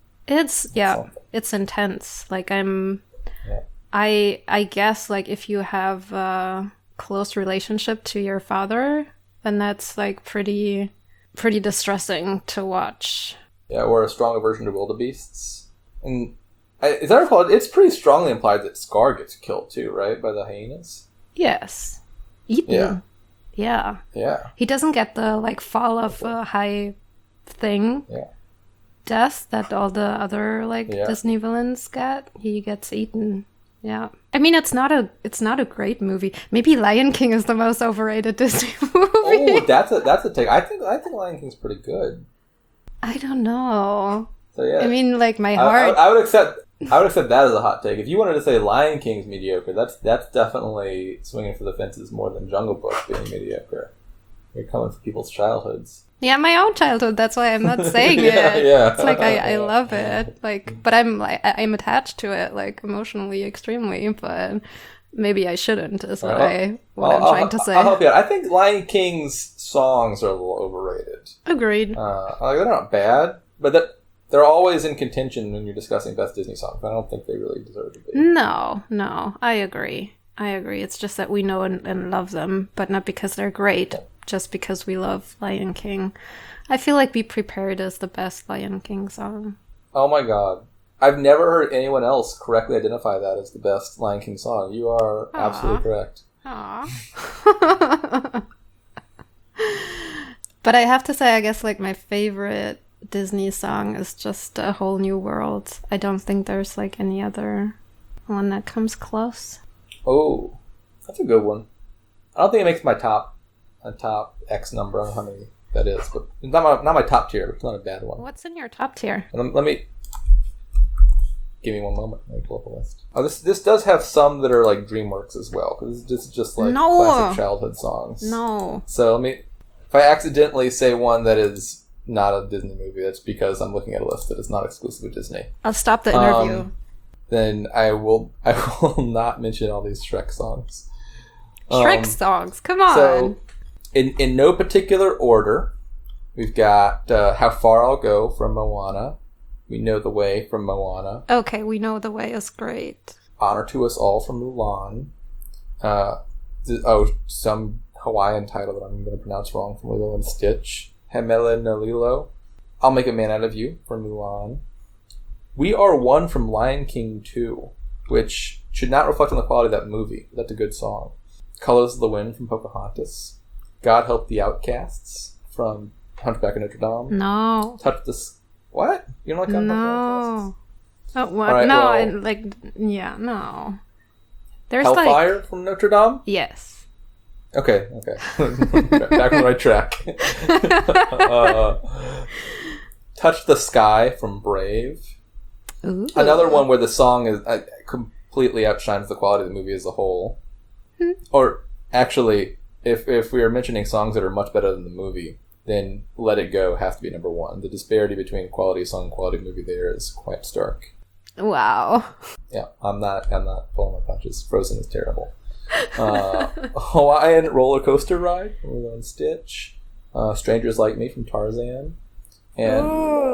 intense. Like I guess like if you have a close relationship to your father, then that's like pretty distressing to watch. Yeah, or a stronger version of Wildebeests. And is that recalled? It's pretty strongly implied that Scar gets killed too, right? By the hyenas? Yes. Eaten. Yeah. He doesn't get the like fall of a high thing. Yeah. Death that all the other like Disney villains get. He gets eaten. Yeah. I mean, it's not a great movie. Maybe Lion King is the most overrated Disney movie. Oh, that's a take. I think Lion King's pretty good. I don't know. So yeah. I mean, like my heart. I would accept that as a hot take. If you wanted to say Lion King's mediocre, that's definitely swinging for the fences more than Jungle Book being mediocre. You're coming for people's childhoods. Yeah, my own childhood. That's why I'm not saying it. Yeah. It's like I love it. Like, but I'm attached to it, like emotionally, extremely. But maybe I shouldn't. Is what I'm trying to say. I'll help you out. I think Lion King's songs are a little overrated. Agreed. They're not bad, but they're always in contention when you're discussing best Disney songs. I don't think they really deserve to be. No, I agree. It's just that we know and love them, but not because they're great. Just because we love Lion King. I feel like Be Prepared is the best Lion King song. Oh my god. I've never heard anyone else correctly identify that as the best Lion King song. You are absolutely correct. Aww. But I have to say, I guess like my favorite Disney song is just A Whole New World. I don't think there's like any other one that comes close. Oh, that's a good one. I don't think it makes my top X number. I don't know how many that is, but it's not my top tier. It's not a bad one. What's in your top tier? Let me give me one moment. Let me pull up a list. Oh, this does have some that are like DreamWorks as well, because this is just like classic childhood songs. No. So if I accidentally say one that is not a Disney movie, that's because I'm looking at a list that is not exclusively Disney. I'll stop the interview. Then I will not mention all these Shrek songs. Shrek songs, come on. So, in no particular order, we've got How Far I'll Go from Moana. We Know the Way from Moana. Okay, We Know the Way is great. Honor to Us All from Mulan. Some Hawaiian title that I'm going to pronounce wrong from Lilo and Stitch. Hemele no Lilo. I'll Make a Man Out of You from Mulan. We Are One from Lion King 2, which should not reflect on the quality of that movie. That's a good song. Colors of the Wind from Pocahontas. God Help the Outcasts from Hunchback of Notre Dame. No. Touch the... What? You don't like God Help the Outcasts? Oh, what? Right, no. No. There's Hellfire from Notre Dame? Yes. Okay. Back on the right track. Touch the Sky from Brave. Ooh. Another one where the song is completely outshines the quality of the movie as a whole. Or actually, if we are mentioning songs that are much better than the movie, then Let It Go has to be number one. The disparity between quality of song and quality of movie there is quite stark. Wow. Yeah, I'm not pulling my punches. Frozen is terrible. Hawaiian Roller Coaster Ride from Lilo and Stitch. Strangers Like Me from Tarzan. And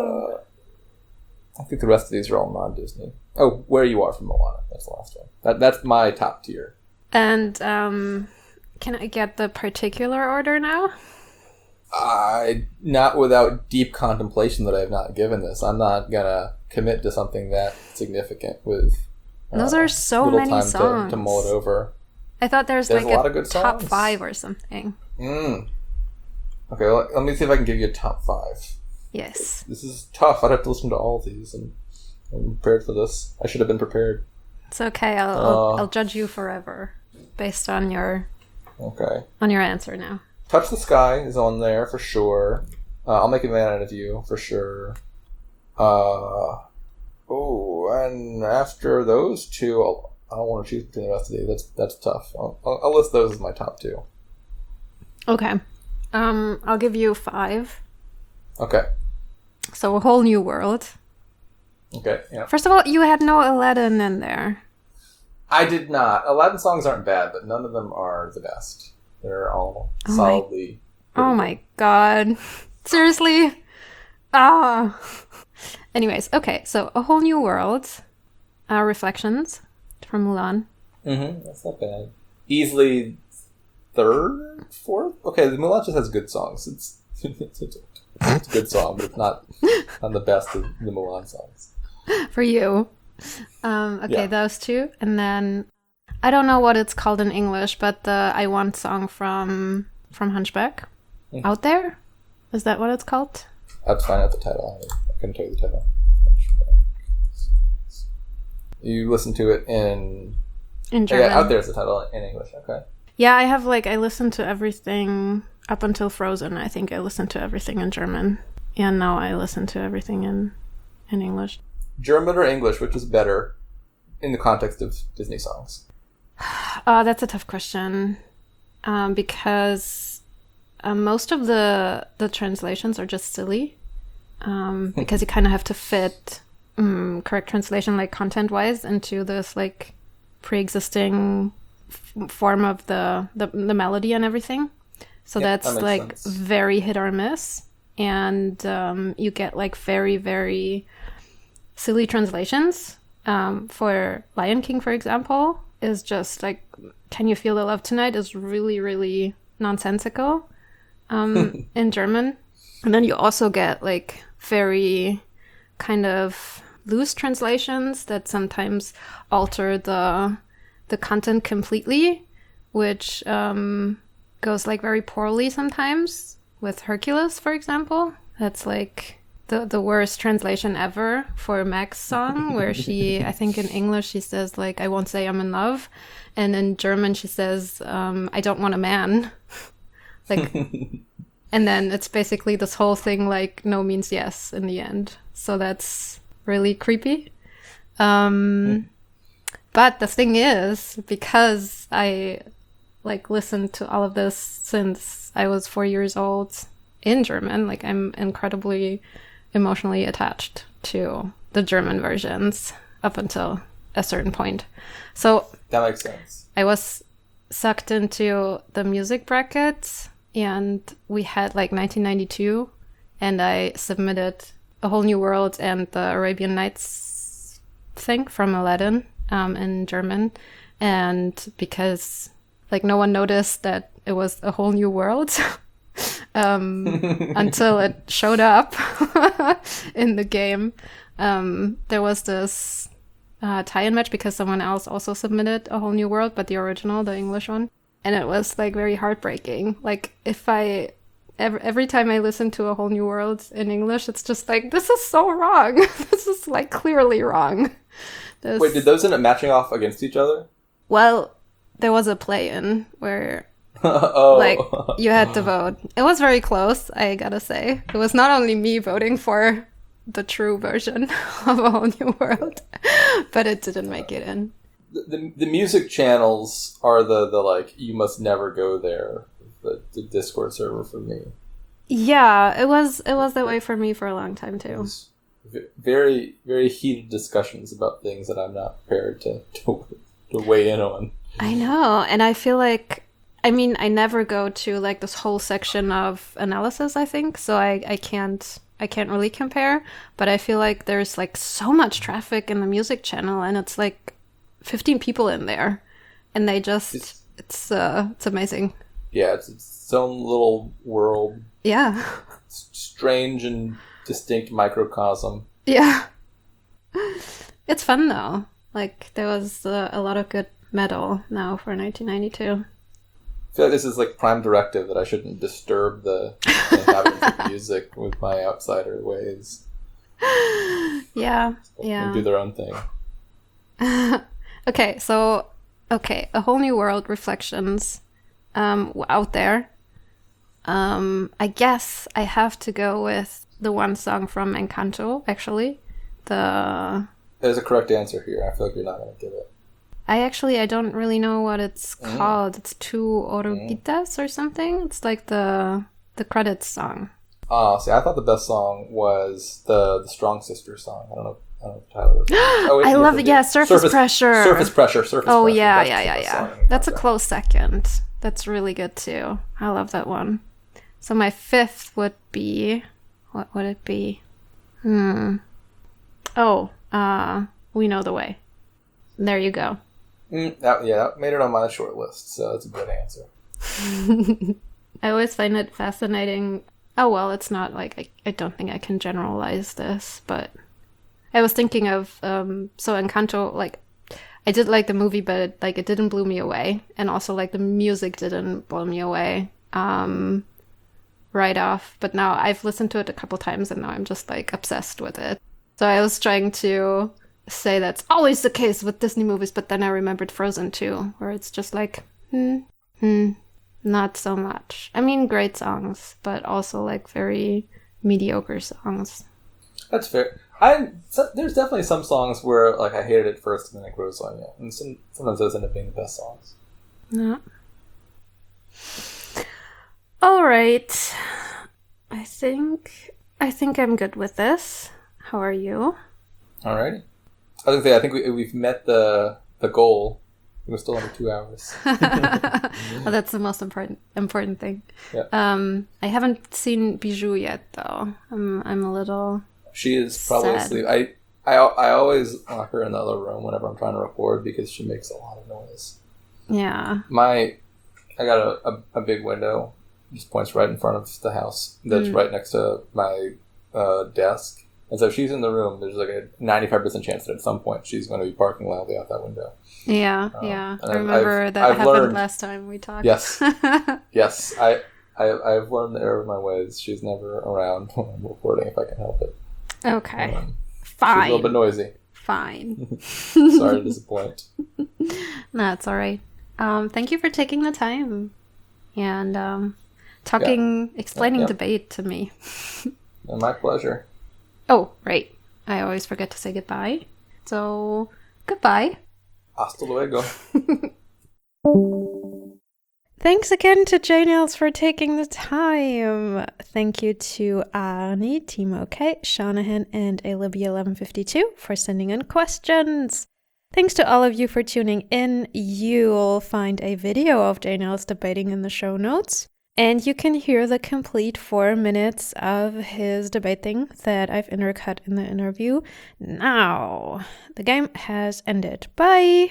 I think the rest of these are all non-Disney. Oh, Where You Are from Moana. That's the last one. That's my top tier. And can I get the particular order now? Not without deep contemplation that I have not given this. I'm not gonna commit to something that significant with those are so little many time songs to mull it over. I thought there's like a lot of good top songs. 5 or something. Okay, let me see if I can give you a top 5. Yes. This is tough. I'd have to listen to all of these, and I'm prepared for this. I should have been prepared. It's okay. I'll judge you forever based on your answer now. Touch the Sky is on there for sure. I'll Make a Man Out of You for sure. And after those two, I don't want to choose between the rest of these. That's tough. I'll list those as my top 2. Okay. I'll give you 5. Okay. So A Whole New World. Okay, yeah. First of all, you had no Aladdin in there. I did not. Aladdin songs aren't bad, but none of them are the best. They're all solidly... Oh my god. Seriously? Anyways, okay, so A Whole New World. Reflections from Mulan. That's not bad. Easily 3rd? 4th? Okay, the Mulan just has good songs. It's a good song, but it's not the best of the Mulan songs. For you. Those two. And then, I don't know what it's called in English, but the I Want song from Hunchback. Out There? Is that what it's called? I have to find out the title. I couldn't tell you the title. You listen to it in German. Yeah, Out There is the title in English. Okay. Yeah, I listened to everything up until Frozen. I think I listened to everything in German. And now I listen to everything in English. German or English, which is better in the context of Disney songs? That's a tough question. Because most of the translations are just silly. Because you kind of have to fit correct translation, like content-wise, into this like pre-existing form of the melody and everything. So that's like sense. Very hit or miss. And you get like very, very silly translations. For Lion King, for example, is just like, Can You Feel the Love Tonight is really, really nonsensical in German. And then you also get like very kind of loose translations that sometimes alter the content completely, which goes like very poorly sometimes. With Hercules, for example, that's like the worst translation ever for Meg's song, where she, I think in English she says like, I won't say I'm in love, and in German she says, I don't want a man. Like, And then it's basically this whole thing like no means yes in the end. So that's really creepy. But the thing is, because I like listened to all of this since I was 4 years old in German, like I'm incredibly emotionally attached to the German versions up until a certain point. So That makes sense. I was sucked into the music brackets, and we had like 1992, and I submitted A Whole New World and the Arabian Nights thing from Aladdin in German. And because like no one noticed that it was A Whole New World until it showed up in the game. There was this tie-in match because someone else also submitted A Whole New World, but the original, the English one. And it was like very heartbreaking. Like if I every time I listen to A Whole New World in English, it's just like, this is so wrong. This is like clearly wrong. Wait, did those end up matching off against each other? Well, there was a play-in where Oh. like you had to vote. It was very close, I gotta say. It was not only me voting for the true version of A Whole New World, but it didn't make it in. The music channels are the like, you must never go there, the Discord server for me. Yeah, it was that way for me for a long time too. Very, very heated discussions about things that I'm not prepared to weigh in on. I know, and I feel like, I mean, I never go to like this whole section of analysis, I think, so I can't really compare, but I feel like there's like so much traffic in the music channel, and it's like 15 people in there, and they just it's amazing. Yeah, it's its own little world. Yeah. Strange and distinct microcosm. Yeah. It's fun though. Like there was a lot of good metal now for 1992. I feel like this is like prime directive that I shouldn't disturb the inhabitants of music with my outsider ways. Yeah. They Yeah. do their own thing. Okay, so A Whole New World reflections out there. I guess I have to go with the one song from Encanto, actually. There's a correct answer here. I feel like you're not going to give it. I don't really know what it's called. It's Tu Oruguitas or something. It's like the credits song. Oh, see, I thought the best song was the Strong Sisters song. I don't know if Tyler. Oh, I love it. Yeah, Surface Pressure. Surface Pressure. Oh, Pressure. yeah. That's a close second. That's really good too. I love that one. So my fifth would be, what would it be? Oh, We Know the Way. There you go. That made it on my short list, so that's a good answer. I always find it fascinating. Oh, well, it's not like, I don't think I can generalize this, but I was thinking of, so Encanto, like, I did like the movie, but like it didn't blow me away. And also like the music didn't blow me away right off. But now I've listened to it a couple times and now I'm just like obsessed with it. So I was trying to say that's always the case with Disney movies, but then I remembered Frozen 2, where it's just like, not so much. I mean, great songs, but also like very mediocre songs. That's fair. There's definitely some songs where like I hated it first and then it grows on you, and sometimes those end up being the best songs. Yeah. All right. I think I'm good with this. How are you? Alrighty. I was gonna say, I think we've met the goal. We're still under 2 hours. Well, that's the most important thing. Yeah. I haven't seen Bijou yet, though. I'm a little. She is probably sad. asleep. I always lock her in the other room whenever I'm trying to record because she makes a lot of noise. Yeah. I got a big window, just points right in front of the house. That's right next to my desk. And so if she's in the room, there's like a 95% chance that at some point she's going to be barking loudly out that window. Yeah, and I remember that happened learned, last time we talked. Yes. Yes. I've learned the error of my ways. She's never around when I'm recording if I can help it. Okay. She's Fine. a little bit noisy. Fine. Sorry to disappoint. No, it's all right. Thank you for taking the time. And explaining Yeah. debate to me. My pleasure. Oh, right. I always forget to say goodbye. So, goodbye. Hasta luego. Thanks again to JNails for taking the time. Thank you to Arnie, Timo K, Shanahan, and Olivia1152 for sending in questions. Thanks to all of you for tuning in. You'll find a video of JNails debating in the show notes. And you can hear the complete 4 minutes of his debating that I've intercut in the interview. Now, the game has ended. Bye!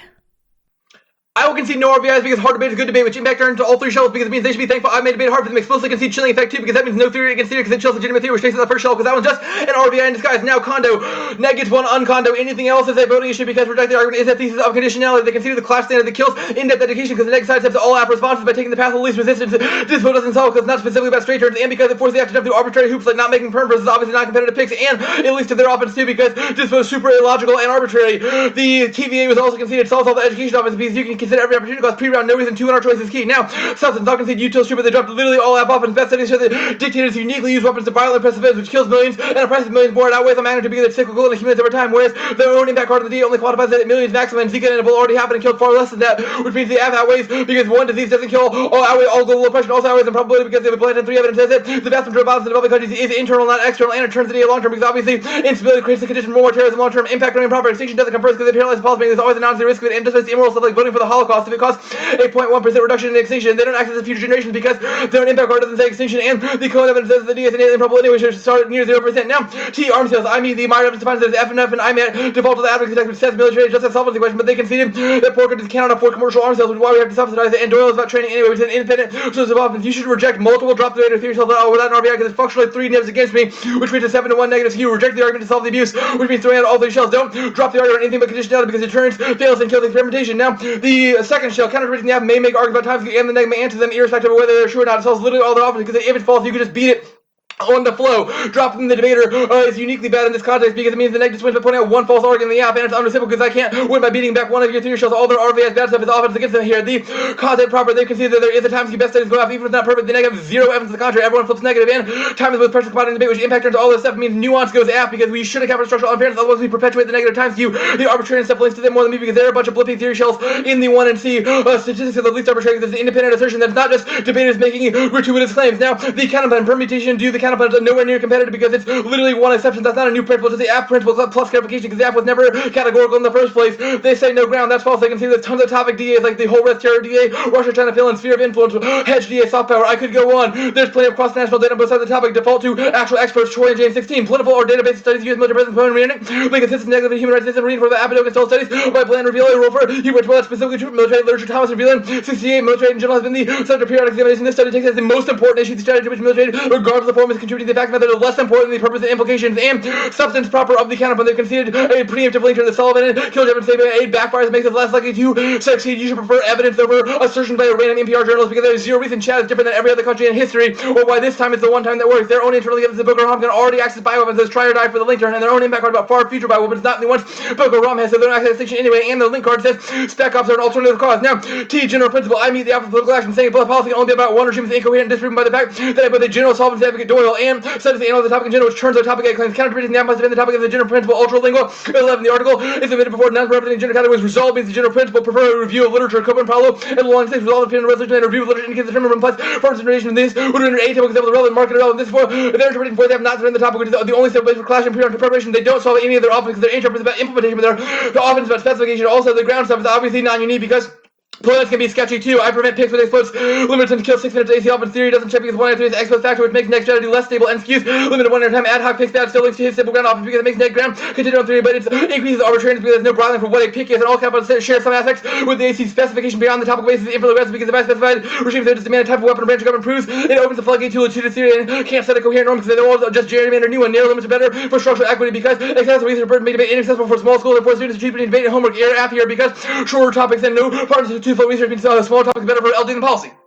I will concede no RBIs because hard debate is good debate, which impact earned to all three shells because it means they should be thankful I made debate hard for them. Explicitly concede chilling effect too because that means no theory against theory because it chills legitimate theory, which takes out the first shell because that one's just an RBI in disguise. Now Kondo, negates one uncondo. Anything else is a voting issue because reject the argument is that thesis of conditionality. They consider the class standard that kills in-depth dedication because the next side steps all app responses by taking the path of least resistance. This vote doesn't solve because it's not specifically about straight turns and because it forces the app to jump through arbitrary hoops like not making perm versus obviously not competitive picks and it leads to their offense too because this vote is super illogical and arbitrary. The TVA was also conceded solves all the education offense because you can consider every opportunity cost pre-round, no reason 2 in our choice is key. Now, Substance not concede util stupid, they dropped literally all app offense. Best studies show that dictators uniquely use weapons to violently press events, which kills millions, and a price of millions more. It outweighs the magnitude because it's cyclical and accumulates over time, whereas their own impact card of the D only quantifies that millions maximum, and Zika and Ebola already happened and killed far less than that, which means the app outweighs because one disease doesn't kill, all global oppression, also outweighs the probability because they have a plan and 3 evidence says it. The vast majority of violence in developing countries is internal, not external, and it turns the D long term because obviously instability creates the condition for more terrorism long term. Impact on improper extinction doesn't come first because they paralyze the policy making. There's always an announced risk of it, and just the immoral stuff like voting for the Holocaust. If it costs a 0.1% reduction in extinction, they don't access the future generations because their own impact card doesn't say extinction, and the code evidence says the D is an alien probability which should start at near 0%. Now, T arms sales, I mean the minor evidence defines it as FNF and IMAT default to the advocacy text which says military just as solvency question, but they conceded that poor countries cannot afford commercial arms sales, which is why we have to subsidize it, and Doyle is about training anyway, which is an independent source of offense. You should reject multiple drop the rate theory cells without an RBI because it's functionally 3 nibs against me, which means a 7-to-1 negative skew. Reject the argument to solve the abuse, which means throwing out all 3 shells. Don't drop the argument on anything but conditionality because it turns, fails, and kills the experimentation. Now, the second shell, counter-predicting the app, may make arguments about time and the negative may answer them irrespective of whether they're true or not. It solves literally all their offense because if it's false, you can just beat it on the flow. Dropping the debater is uniquely bad in this context because it means the negative wins by pointing out one false argument in the app, and it's understandable because I can't win by beating back one of your theory shells. All their RVS bad stuff is offense against them here. The content proper, they concede that there is a time to keep best studies going off, even if it's not perfect. The negative, 0 evidence to the contrary. Everyone flips negative, and time is with pressure commodity debate, which impact turns all this stuff. It means nuance goes app because we should account for structural unfairness, otherwise we perpetuate the negative time skew. The arbitrary stuff links to them more than me because they're a bunch of blipping theory shells in the 1 and C. Statistics are the least arbitrary because it's an independent assertion that's not just debaters making gratuitous claims. Now, the counterplan permutation due the counterplan nowhere near competitive because it's literally one exception. That's not a new principle. It's the app principle plus clarification because the app was never categorical in the first place. They say no ground. That's false. They can see there's tons of topic DAs like the whole Red Terror DA, Russia, China, Finland, sphere of influence, hedge DA, soft power. I could go on. There's plenty of cross-national data beside the topic. Default to actual experts, Troy and James 16. Plentiful or database studies use military presence, point and link assistance negative human rights system reading for the Apodoc install studies by Bland reveal a role for he which well specifically true military literature. Thomas revealing 68 military in general has been the subject of periodic examination. This study takes as the most important issue the strategy which military regardless of the form is contributing to the fact that they're less important than the purpose and implications and substance proper of the counterpoint. They've conceded a preemptive link to the Sullivan and Kill Jevon statement. Aid backfires makes it less likely to succeed. You should prefer evidence over assertions by a random NPR journalist because there's 0 reason Chad is different than every other country in history or why this time is the one time that works. Their own internal evidence that Boko Haram can already access bioweapons as try or die for the link turn and their own impact card about far future bioweapons, not the ones Boko Haram has, so they don't access extinction anyway, and the link card says spec ops are an alternative cause. Now, T general principle, I meet the opposite political action saying public policy can only be about one regime is incoherent and disproven by the fact that I put the general solvency advocate Doyle and studies the analyze the topic in general, which turns out topic A claims counter-predicting the app must have been the topic of the general principle ultralingual 11. The article is submitted before non-representing gender category was resolved means the general principle prefer a review of literature, Coburn, Paulo, and Long 6 resolved opinion resolution and review of literature indicates the term implies purpose information in this would render atypical example relevant market relevant. This for they're interpreting for they have not submitted the topic, which is the only step for clash and periodic preparation. They don't solve any of their offense because their interpret is about implementation, but their offense is about specification. Also, the ground stuff is obviously non-unique because planets can be sketchy too. I prevent picks with explodes. Limited to kill 6 minutes AC offense theory doesn't check because 1 out of 3 is the expose factor, which makes next strategy less stable and skews. Limited 1 at a time ad hoc picks bad still links to his simple ground offense because it makes net ground continue on theory, but it increases arbitrariness because there's no broadening for what a pick is, and all capital share some aspects with the AC specification beyond the topic basis infinitely rest because if I specified regimes that just demand a type of weapon or branch of government proves it opens the floodgate to the theory and can't set a coherent norm because they all just gerrymander new one. Narrow limits are better for structural equity because accessible research burden may debate inaccessible for small schools and for students to cheapen debate and homework air app here because shorter topics and no partners to two-fold research means small topics better for LD than policy.